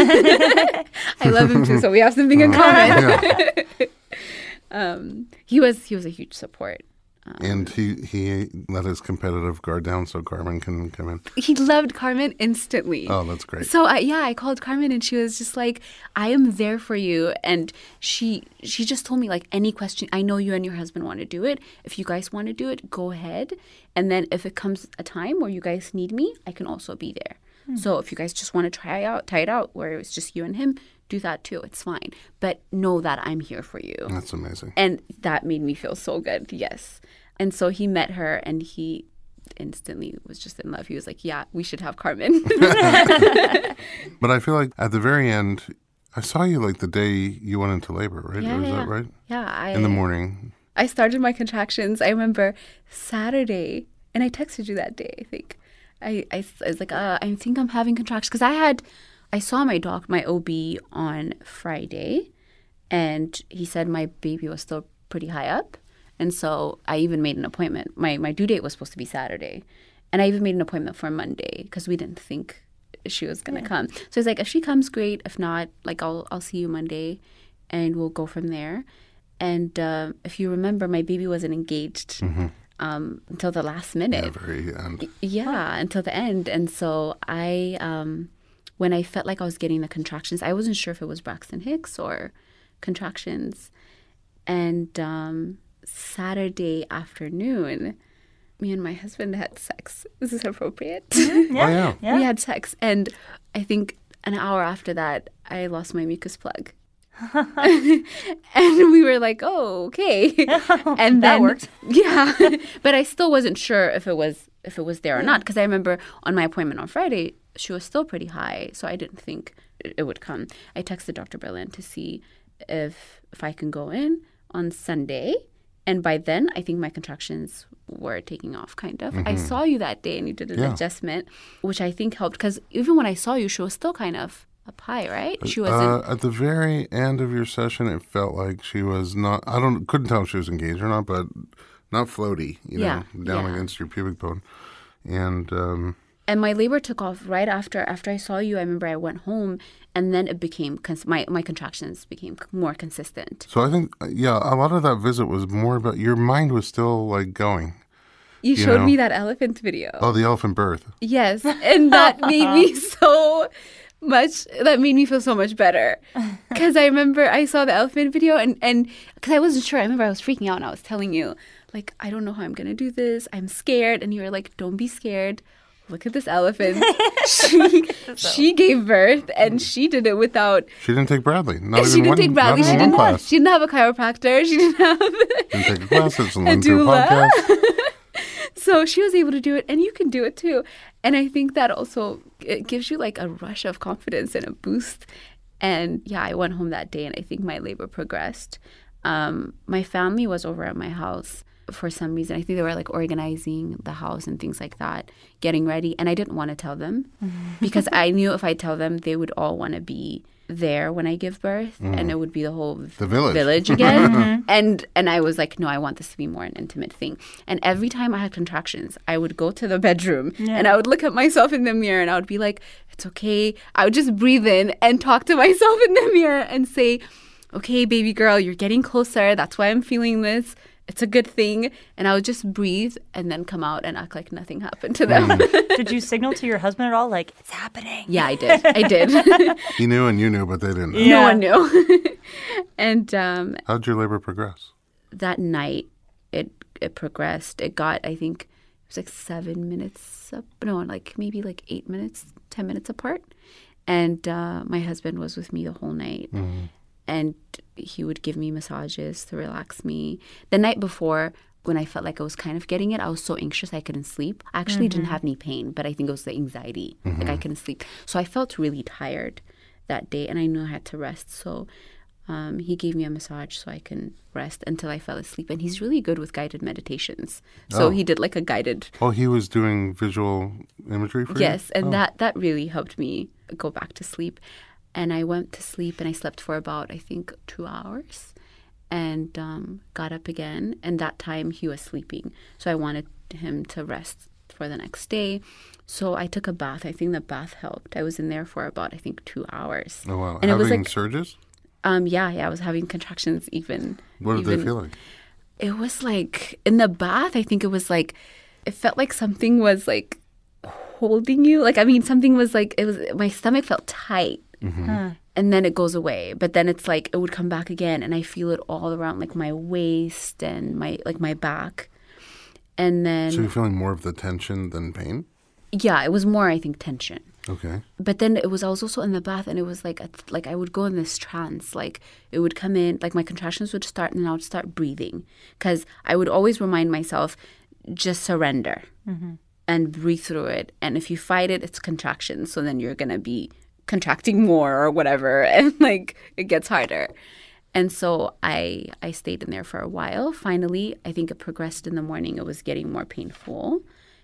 I love him too, so we have something in common. Yeah. um, he was he was a huge support. Um, and he, he let his competitive guard down so Carmen can come in. He loved Carmen instantly. Oh, that's great. So, I, yeah, I called Carmen and she was just like, I am there for you. And she she just told me, like, any question, I know you and your husband want to do it. If you guys want to do it, go ahead. And then if it comes a time where you guys need me, I can also be there. Hmm. So if you guys just want to try out, try it out where it's just you and him, do that too. It's fine. But know that I'm here for you. That's amazing. And that made me feel so good. Yes. And so he met her and he instantly was just in love. He was like, yeah, we should have Carmen. But I feel like at the very end, I saw you like the day you went into labor, right? Yeah, or is yeah. that right? Yeah. I, in the morning. I started my contractions. I remember Saturday, and I texted you that day, I think. I, I, I was like, uh, I think I'm having contractions. Because I had, I saw my doc, my O B on Friday, and he said my baby was still pretty high up. And so I even made an appointment. My my due date was supposed to be Saturday. And I even made an appointment for Monday because we didn't think she was going to yeah. come. So it's like, if she comes, great. If not, like, I'll I'll see you Monday and we'll go from there. And uh, if you remember, my baby wasn't engaged mm-hmm. um, until the last minute. Yeah, very end. Yeah, until the end. And so I, um, when I felt like I was getting the contractions, I wasn't sure if it was Braxton Hicks or contractions. And um, Saturday afternoon, me and my husband had sex. Is this appropriate? Mm-hmm. Yeah. Oh, yeah. yeah. We had sex. And I think an hour after that, I lost my mucus plug. And we were like, oh, okay. And then, that worked. Yeah. But I still wasn't sure if it was if it was there or not. Because I remember on my appointment on Friday, she was still pretty high. So I didn't think it, it would come. I texted Doctor Berlin to see if if I can go in on Sunday. And by then, I think my contractions were taking off, kind of. Mm-hmm. I saw you that day and you did an yeah. adjustment, which I think helped. Because even when I saw you, she was still kind of up high, right? She wasn't. Uh, at the very end of your session, it felt like she was not, I don't, couldn't tell if she was engaged or not, but not floaty, you yeah. know, down yeah. against your pubic bone. And, um, and my labor took off right after after I saw you. I remember I went home, and then it became cons- my my contractions became more consistent. So I think, yeah, a lot of that visit was more about your mind was still like going. You, you showed know? me that elephant video. Oh, the elephant birth. Yes, and that made me so much. That made me feel so much better because I remember I saw the elephant video, and and because I wasn't sure. I remember I was freaking out, and I was telling you like, I don't know how I'm gonna do this. I'm scared, and you were like, don't be scared. Look at this elephant. she she gave birth, and she did it without. She didn't take Bradley. Not she even didn't one, take Bradley. She didn't. Have, she didn't have a chiropractor. She didn't have. Didn't take a class. It's a doula. podcast. So she was able to do it, and you can do it too. And I think that also it gives you like a rush of confidence and a boost. And yeah, I went home that day, and I think my labor progressed. Um, my family was over at my house. For some reason, I think they were like organizing the house and things like that, getting ready. And I didn't want to tell them because I knew if I tell them, they would all want to be there when I give birth, mm. and it would be the whole the village, village again. and and I was like, no, I want this to be more an intimate thing. And every time I had contractions, I would go to the bedroom yeah. and I would look at myself in the mirror, and I would be like, it's okay. I would just breathe in and talk to myself in the mirror and say, okay, baby girl, you're getting closer. That's why I'm feeling this. It's a good thing. And I would just breathe and then come out and act like nothing happened to them. Mm. Did you signal to your husband at all? Like, it's happening. Yeah, I did. I did. He knew and you knew, but they didn't know. Yeah. No one knew. And um, how'd your labor progress? That night, it it progressed. It got, I think, it was like seven minutes up, no, like maybe like eight minutes, ten minutes apart. And uh, my husband was with me the whole night. Mm-hmm. And he would give me massages to relax me. The night before, when I felt like I was kind of getting it, I was so anxious I couldn't sleep. I actually mm-hmm. didn't have any pain, but I think it was the anxiety. Mm-hmm. Like I couldn't sleep. So I felt really tired that day, and I knew I had to rest. So um, he gave me a massage so I can rest until I fell asleep. And he's really good with guided meditations. So oh. he did like a guided... Oh, he was doing visual imagery for you? Yes, and oh. that, that really helped me go back to sleep. And I went to sleep and I slept for about, I think, two hours and um, got up again. And that time he was sleeping. So I wanted him to rest for the next day. So I took a bath. I think the bath helped. I was in there for about, I think, two hours. Oh, wow. And having it was like, surges? Um, yeah, yeah. I was having contractions even. What did even, they feel like? It was like, in the bath, I think it was like, it felt like something was like holding you. Like, I mean, something was like, it was, my stomach felt tight. Mm-hmm. Huh. And then it goes away. But then it's like it would come back again, and I feel it all around like my waist and my like my back. And then So you're feeling more of the tension than pain? Yeah, it was more, I think, tension. Okay. But then it was I was also in the bath, and it was like a, like I would go in this trance. Like it would come in, like my contractions would start, and then I would start breathing, because I would always remind myself, just surrender mm-hmm. and breathe through it. And if you fight it, it's contractions. So then you're gonna be contracting more or whatever, and like it gets harder. And so I I stayed in there for a while. Finally, I think it progressed in the morning. It was getting more painful,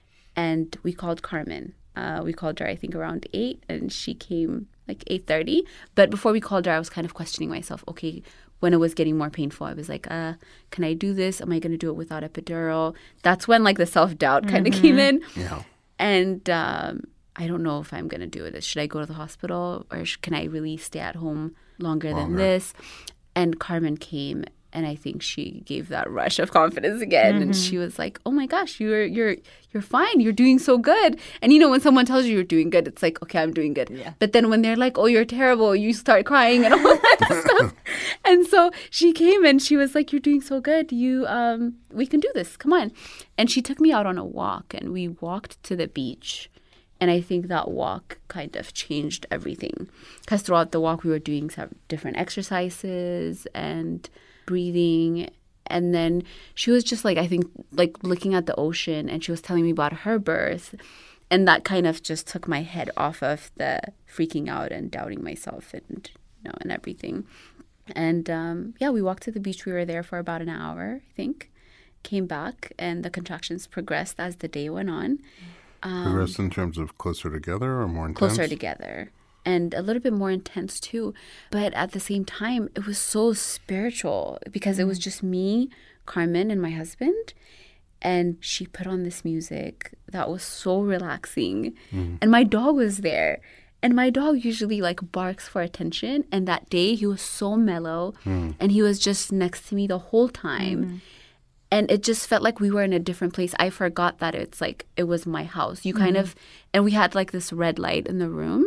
and we called Carmen. Uh, we called her, I think, around eight, and she came like eight thirty. But before we called her, I was kind of questioning myself. Okay, when it was getting more painful, I was like, uh, can I do this? Am I going to do it without epidural? That's when like the self-doubt kind of mm-hmm. came in. Yeah. And um I don't know if I'm going to do it. Should I go to the hospital, or can I really stay at home longer, longer. than this? And Carmen came, and I think she gave that rush of confidence again. Mm-hmm. And she was like, oh my gosh, you're you're you're fine. You're doing so good. And you know, when someone tells you you're doing good, it's like, okay, I'm doing good. Yeah. But then when they're like, oh, you're terrible, you start crying and all that stuff. And so she came and she was like, you're doing so good. You um we can do this. Come on. And she took me out on a walk, and we walked to the beach. And I think that walk kind of changed everything, because throughout the walk we were doing some different exercises and breathing. And then she was just like, I think, like looking at the ocean, and she was telling me about her birth. And that kind of just took my head off of the freaking out and doubting myself and, you know, and everything. And um, yeah, we walked to the beach. We were there for about an hour, I think. Came back, and the contractions progressed as the day went on. Um, Progressed in terms of closer together or more intense? Closer together. And a little bit more intense too. But at the same time, it was so spiritual, because it was just me, Carmen, and my husband. And she put on this music that was so relaxing. Mm. And my dog was there. And my dog usually like barks for attention. And that day he was so mellow. Mm. And he was just next to me the whole time. Mm. And it just felt like we were in a different place. I forgot that it's like, it was my house. You kind mm-hmm. of, and we had like this red light in the room,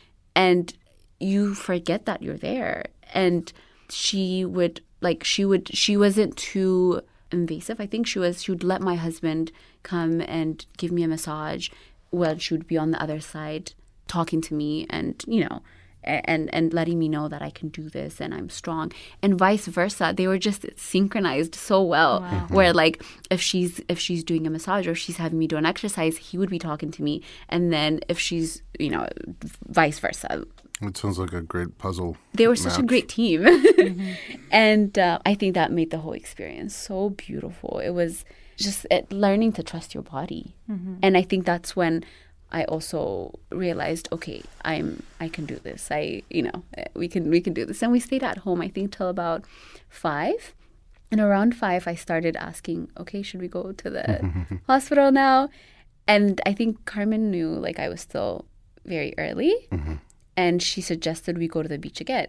and you forget that you're there. And she would like, she would, she wasn't too invasive. I think she was, she would let my husband come and give me a massage while she would be on the other side talking to me, and, you know, and and letting me know that I can do this and I'm strong, and vice versa. They were just synchronized so well. Wow. Mm-hmm. Where like if she's if she's doing a massage or she's having me do an exercise, he would be talking to me, and then if she's, you know, vice versa. It sounds like a great puzzle. They were match. such a great team. Mm-hmm. And uh, I think that made the whole experience so beautiful. It was just it, learning to trust your body. Mm-hmm. And I think that's when I also realized, okay, I'm I can do this. I you know we can we can do this. And we stayed at home, I think, till about five. And around five, I started asking, okay, should we go to the hospital now? And I think Carmen knew like I was still very early. Mm-hmm. And she suggested we go to the beach again.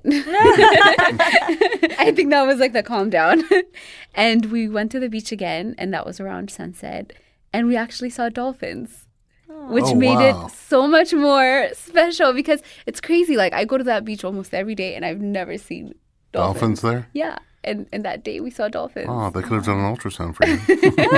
I think that was like the calm down. And we went to the beach again, and that was around sunset. And we actually saw dolphins. Which oh, made wow. it so much more special, because it's crazy. Like, I go to that beach almost every day, and I've never seen dolphins. Dolphins there? Yeah. And, and that day we saw dolphins. Oh, they could have done an ultrasound for you.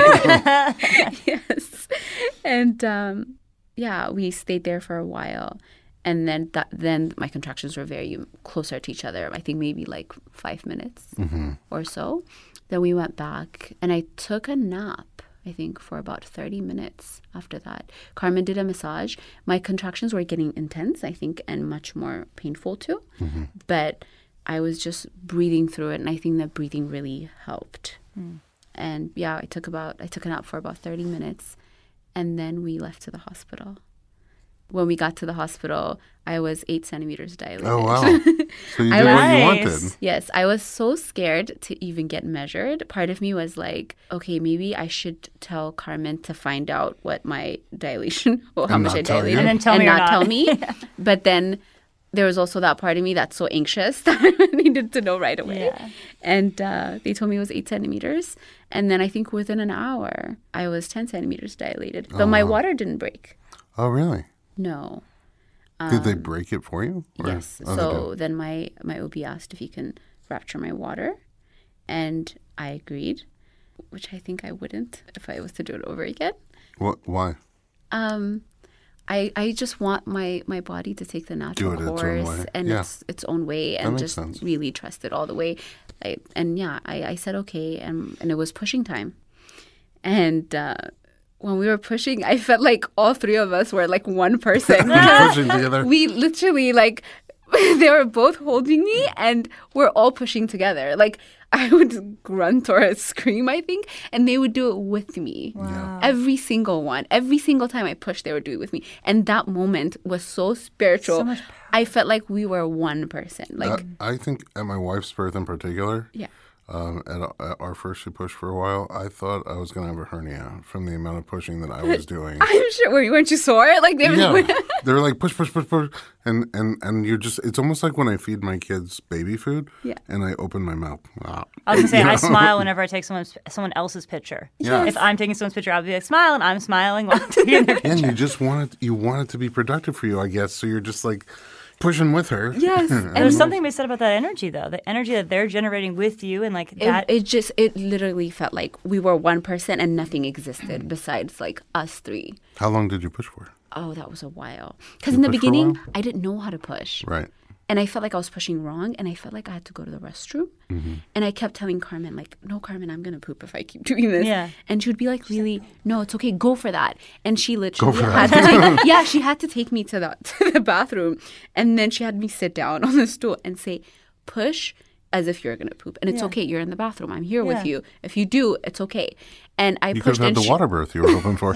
Yes. And um, yeah, we stayed there for a while. And then that, then my contractions were very closer to each other. I think maybe like five minutes Mm-hmm. or so. Then we went back and I took a nap, I think, for about thirty minutes after that. Carmen did a massage. My contractions were getting intense, I think, and much more painful too. Mm-hmm. But I was just breathing through it. And I think that breathing really helped. Mm. And yeah, I took about, I took a nap for about thirty minutes. And then we left to the hospital. When we got to the hospital, I was eight centimeters dilated. Oh, wow. So you I did what you Nice. wanted. Yes, I was so scared to even get measured. Part of me was like, okay, maybe I should tell Carmen to find out what my dilation, or how And much not I tell you. dilated, And then tell me or not, not. tell me. But then there was also that part of me that's so anxious that I needed to know right away. Yeah. And uh, they told me it was eight centimeters. And then I think within an hour, I was ten centimeters dilated. But Oh, my wow. water didn't break. Oh, really? No. Did they break it for you? Or- Yes. Oh, they So did. then my, my O B asked if he can rupture my water. And I agreed, which I think I wouldn't if I was to do it over again. What? Why? Um, I I just want my, my body to take the natural it its own course way. and Yeah. its its own way and makes just sense. really trust it all the way. I, and yeah, I, I said okay, and and it was pushing time. And uh, when we were pushing, I felt like all three of us were like one person. Pushing together. We literally like they were both holding me and we're all pushing together. Like I would grunt or scream, I think, and they would do it with me. Wow. Every single one. Every single time I pushed, they would do it with me. And that moment was so spiritual. So much power. I felt like we were one person. Like Uh, I think at my wife's birth in particular, yeah. um, at, at our first she pushed for a while, I thought I was going to have a hernia from the amount of pushing that I was doing. I'm sure were you weren't you sore? Like they Yeah, were they were like push, push, push, push, and and and you're just. It's almost like when I feed my kids baby food, Yeah. and I open my mouth. Ah. I was gonna say You I know? smile whenever I take someone's someone else's picture. Yeah. If I'm taking someone's picture, I'll be like smile, and I'm smiling while I'm taking their Yeah, and picture. you just want it. You want it to be productive for you, I guess. So you're just like pushing with her. Yes. And there's something to be said about that energy, though. The energy that they're generating with you, and like It, that. it just it literally felt like we were one person and nothing existed besides like us three. How long did you push for? Oh, that was a while. Because You in the pushed for a beginning, while? I didn't know how to push. Right. And I felt like I was pushing wrong. And I felt like I had to go to the restroom. Mm-hmm. And I kept telling Carmen, like, no, Carmen, I'm going to poop if I keep doing this. Yeah. And she would be like, really? No, it's okay. Go for that. And she literally for had to take, yeah, she had to take me to the, to the bathroom. And then she had me sit down on the stool and say, push as if you're going to poop. And it's Yeah. okay. You're in the bathroom. I'm here with Yeah. you. If you do, it's okay. And I You could pushed have had and the she- water birth you were hoping for.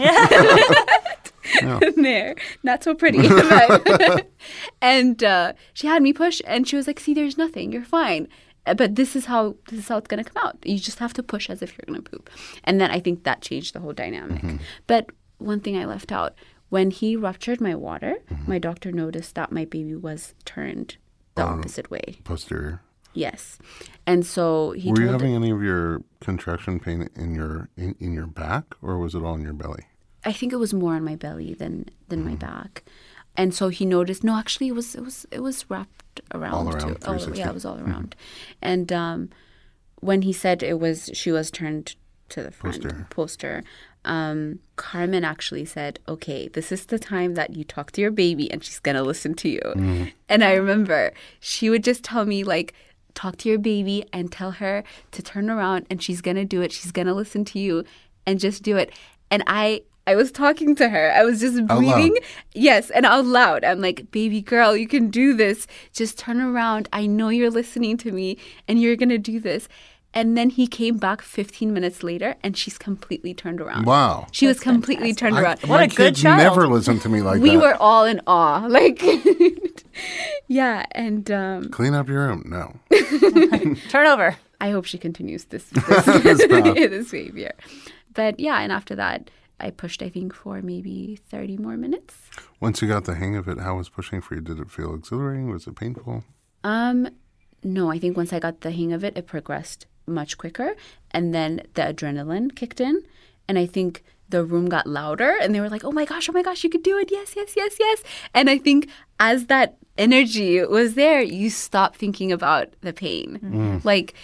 there. Not so pretty. But, and uh, she had me push and she was like, see, there's nothing. You're fine. Uh, But this is how this is how it's gonna come out. You just have to push as if you're gonna poop. And then I think that changed the whole dynamic. But one thing I left out, when he ruptured my water, my doctor noticed that my baby was turned the Oh. opposite way. Posterior. Yes. And so he Were told you having any of your contraction pain in your in, in your back, or was it all in your belly? I think it was more on my belly than than my back. And so he noticed. No, actually, it was it was it was wrapped around All around, too. Oh, three sixty. yeah, it was all around. And um, when he said it was, she was turned to the front Posterior. poster. Um, Carmen actually said, "Okay, this is the time that you talk to your baby, and she's gonna listen to you." And I remember she would just tell me like, "Talk to your baby and tell her to turn around, and she's gonna do it. She's gonna listen to you, and just do it." And I. I was talking to her. I was just loud. breathing. Yes, and out loud. I'm like, baby girl, you can do this. Just turn around. I know you're listening to me and you're going to do this. And then he came back fifteen minutes later and she's completely turned around. Wow. She was completely turned around. I, What my a good kids child. never listen to me like we that. were all in awe. Like, yeah. And um, Clean up your room. No. Turn over. I hope she continues this, this, This path. this behavior. But yeah, and after that, I pushed, I think, for maybe thirty more minutes. Once you got the hang of it, how was pushing for you? Did it feel exhilarating? Was it painful? Um, no, I think once I got the hang of it, it progressed much quicker. And then the adrenaline kicked in. And I think the room got louder and they were like, oh my gosh, oh my gosh, you could do it. Yes, yes, yes, yes. And I think as that energy was there, you stop thinking about the pain. Like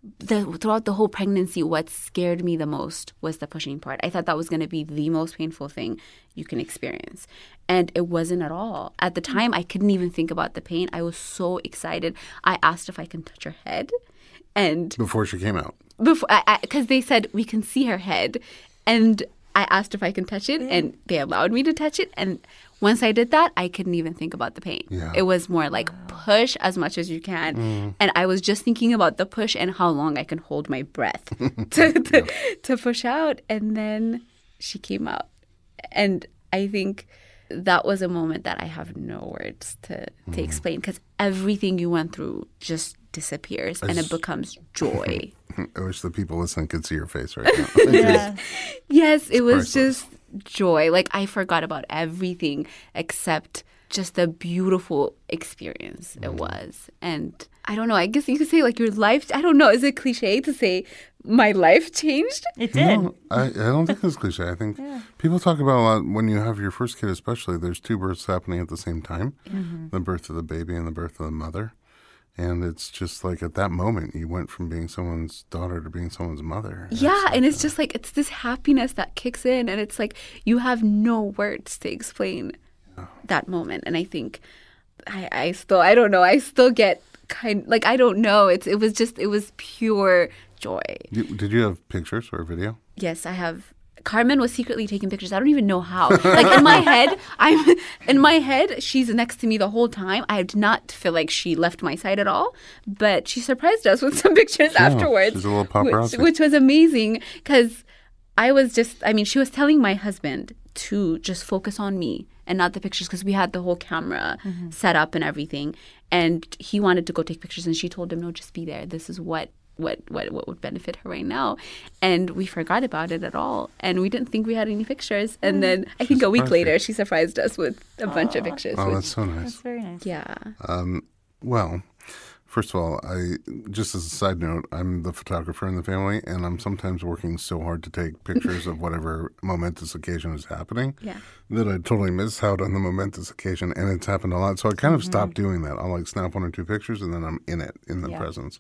the throughout the whole pregnancy, what scared me the most was the pushing part. I thought that was going to be the most painful thing you can experience. And it wasn't at all. At the time, I couldn't even think about the pain. I was so excited. I asked if I can touch her head. And Before she came out. before, because they said we can see her head. And I asked if I can touch it, and they allowed me to touch it. And once I did that, I couldn't even think about the pain. Yeah. It was more like push as much as you can. Mm. And I was just thinking about the push and how long I can hold my breath to, to, yeah. to push out. And then she came out. And I think that was a moment that I have no words to, to mm. explain, because everything you went through just disappears I and just, it becomes joy. I wish the people listening could see your face right now. yeah. Yes, it was priceless. Just joy. Like, I forgot about everything except just the beautiful experience mm. it was. And I don't know, I guess you could say like your life, I don't know, is it cliche to say my life changed? It did. No, I, I don't think it's cliche. I think yeah. people talk about a lot when you have your first kid, especially, there's two births happening at the same time, mm-hmm. the birth of the baby and the birth of the mother. And it's just like at that moment, you went from being someone's daughter to being someone's mother. Yeah, it's like and it's a, just like, it's this happiness that kicks in, and it's like you have no words to explain yeah. that moment. And I think I, I still, I don't know, I still get kind, like, I don't know. It's It was just, it was pure joy. You, did you have pictures or video? Yes, I have. Carmen was secretly taking pictures. I don't even know how. Like in my head, I'm in my head, she's next to me the whole time. I did not feel like she left my side at all, but she surprised us with some pictures yeah, afterwards, she's a little paparazzi. which, which was amazing, because I was just, I mean, she was telling my husband to just focus on me and not the pictures, because we had the whole camera mm-hmm. set up and everything, and he wanted to go take pictures, and she told him, no, just be there. This is what What, what what would benefit her right now. And we forgot about it at all. And we didn't think we had any pictures. And then I think a week later, she surprised us with a Aww. bunch of pictures. Oh, with, that's so nice. That's very nice. Yeah. Um, well, first of all, I just as a side note, I'm the photographer in the family, and I'm sometimes working so hard to take pictures of whatever momentous occasion is happening yeah. that I totally miss out on the momentous occasion. And it's happened a lot. So I kind of mm-hmm. stopped doing that. I'll like snap one or two pictures, and then I'm in it, in the yeah. presence.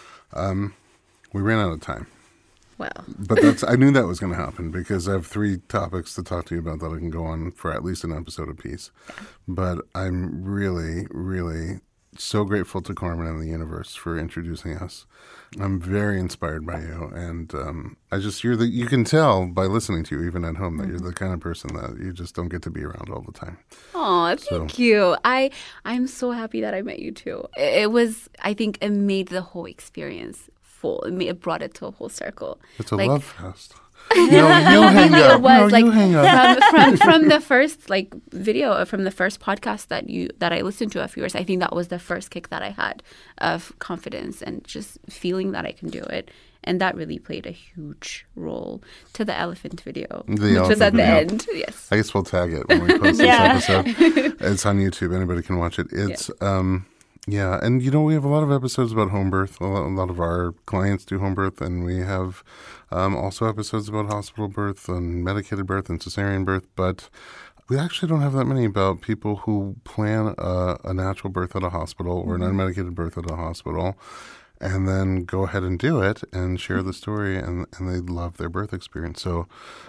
Um, we ran out of time. Well, but that's I knew that was going to happen, because I have three topics to talk to you about that I can go on for at least an episode apiece. Yeah. But I'm really, really so grateful to Carmen and the universe for introducing us. I'm very inspired by you, and um, I just you're the you can tell by listening to you even at home that mm-hmm. you're the kind of person that you just don't get to be around all the time. Oh, thank so. you. I I'm so happy that I met you too. It was I think it made the whole experience full. It, made, it brought it to a whole circle. It's a like, love fest. No, you hang up. It was no, like you hang up. From, from from the first like video from the first podcast that you that I listened to of yours. I think that was the first kick that I had of confidence and just feeling that I can do it, and that really played a huge role to the elephant video, the which elephant was at video. the end. Yes, I guess we'll tag it when we post yeah. this episode. It's on YouTube. Anybody can watch it. It's yeah. um. Yeah, and you know, we have a lot of episodes about home birth. A lot, a lot of our clients do home birth, and we have um, also episodes about hospital birth and medicated birth and cesarean birth, but we actually don't have that many about people who plan a, a natural birth at a hospital or an unmedicated birth at a hospital and then go ahead and do it and share the story, and, and they love their birth experience. So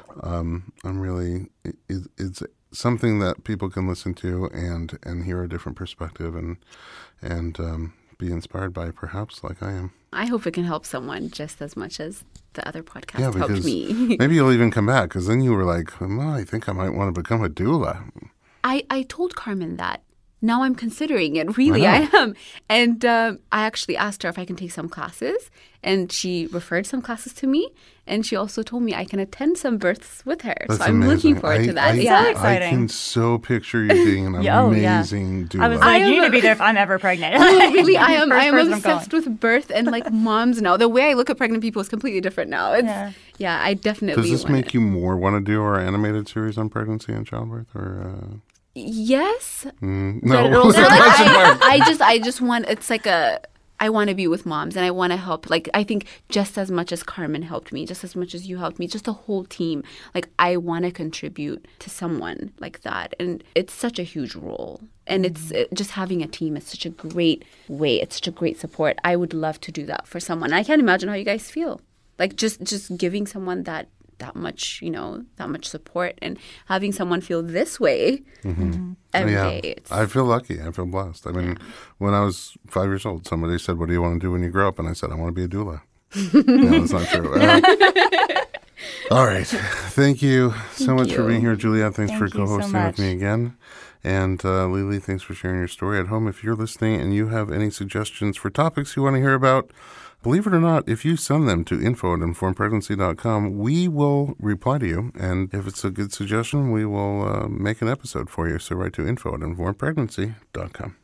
um, I'm really, it, it's something that people can listen to and, and hear a different perspective and and um, be inspired by, perhaps, like I am. I hope it can help someone just as much as the other podcast yeah, helped me. Maybe you'll even come back, because then you were like, well, I think I might want to become a doula. I, I told Carmen that. Now I'm considering it. Really, I, I am. And um, I actually asked her if I can take some classes, and she referred some classes to me. And she also told me I can attend some births with her. That's so I'm amazing. looking forward I, to that. I, yeah, so exciting. I can so picture you being an oh, amazing yeah. doula. I was like, you need to be there if I'm ever pregnant. No, really, I am. I am I'm obsessed with birth and like moms now. The way I look at pregnant people is completely different now. It's, yeah. yeah, I definitely. Does this wanna... make you more want to do our animated series on pregnancy and childbirth, or? Uh... Yes. Mm, no. Also, like, I, I just, I just want. It's like a. I want to be with moms and I want to help. Like, I think just as much as Carmen helped me, just as much as you helped me, just the whole team, like, I want to contribute to someone like that. And it's such a huge role. And it's it, just having a team is such a great way. It's such a great support. I would love to do that for someone. I can't imagine how you guys feel. Like, just, just giving someone that that much, you know, that much support and having someone feel this way Mm-hmm. every yeah. day. It's, I feel lucky. I feel blessed. I mean, Yeah. when I was five years old, somebody said, "What do you want to do when you grow up?" And I said, "I want to be a doula." No, that's not true. Uh, all right. Thank you so Thank much for you. being here, Juliette. Thanks Thank for you so co-hosting much. with me again. And uh, Lily, thanks for sharing your story at home. If you're listening and you have any suggestions for topics you want to hear about, believe it or not, if you send them to info at informed pregnancy dot com, we will reply to you. And if it's a good suggestion, we will uh, make an episode for you. So write to info at informed pregnancy dot com.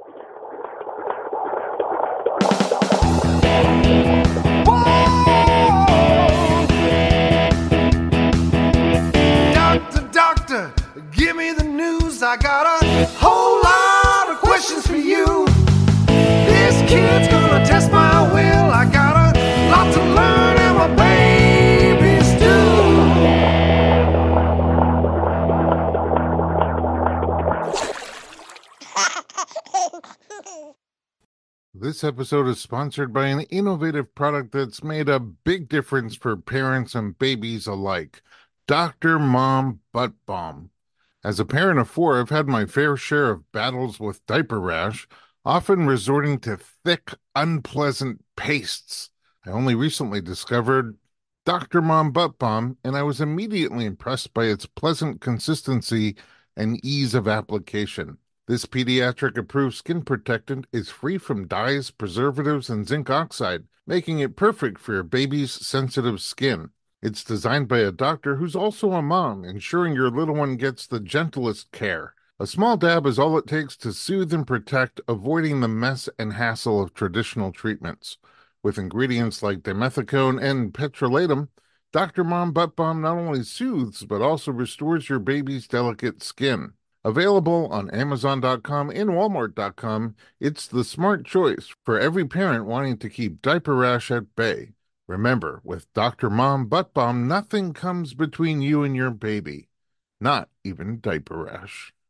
Doctor, doctor, give me the news. I got a whole lot of questions for you. This kid's gonna test my will. I got a lot to learn, and my babies do. This episode is sponsored by an innovative product that's made a big difference for parents and babies alike. Doctor Mom Butt Balm. As a parent of four, I've had my fair share of battles with diaper rash, often resorting to thick, unpleasant pastes. I only recently discovered Doctor Mom Butt Balm, and I was immediately impressed by its pleasant consistency and ease of application. This pediatric-approved skin protectant is free from dyes, preservatives, and zinc oxide, making it perfect for your baby's sensitive skin. It's designed by a doctor who's also a mom, ensuring your little one gets the gentlest care. A small dab is all it takes to soothe and protect, avoiding the mess and hassle of traditional treatments. With ingredients like dimethicone and petrolatum, Doctor Mom Butt Balm not only soothes, but also restores your baby's delicate skin. Available on amazon dot com and walmart dot com, it's the smart choice for every parent wanting to keep diaper rash at bay. Remember, with Doctor Mom Butt Balm, nothing comes between you and your baby, not even diaper rash.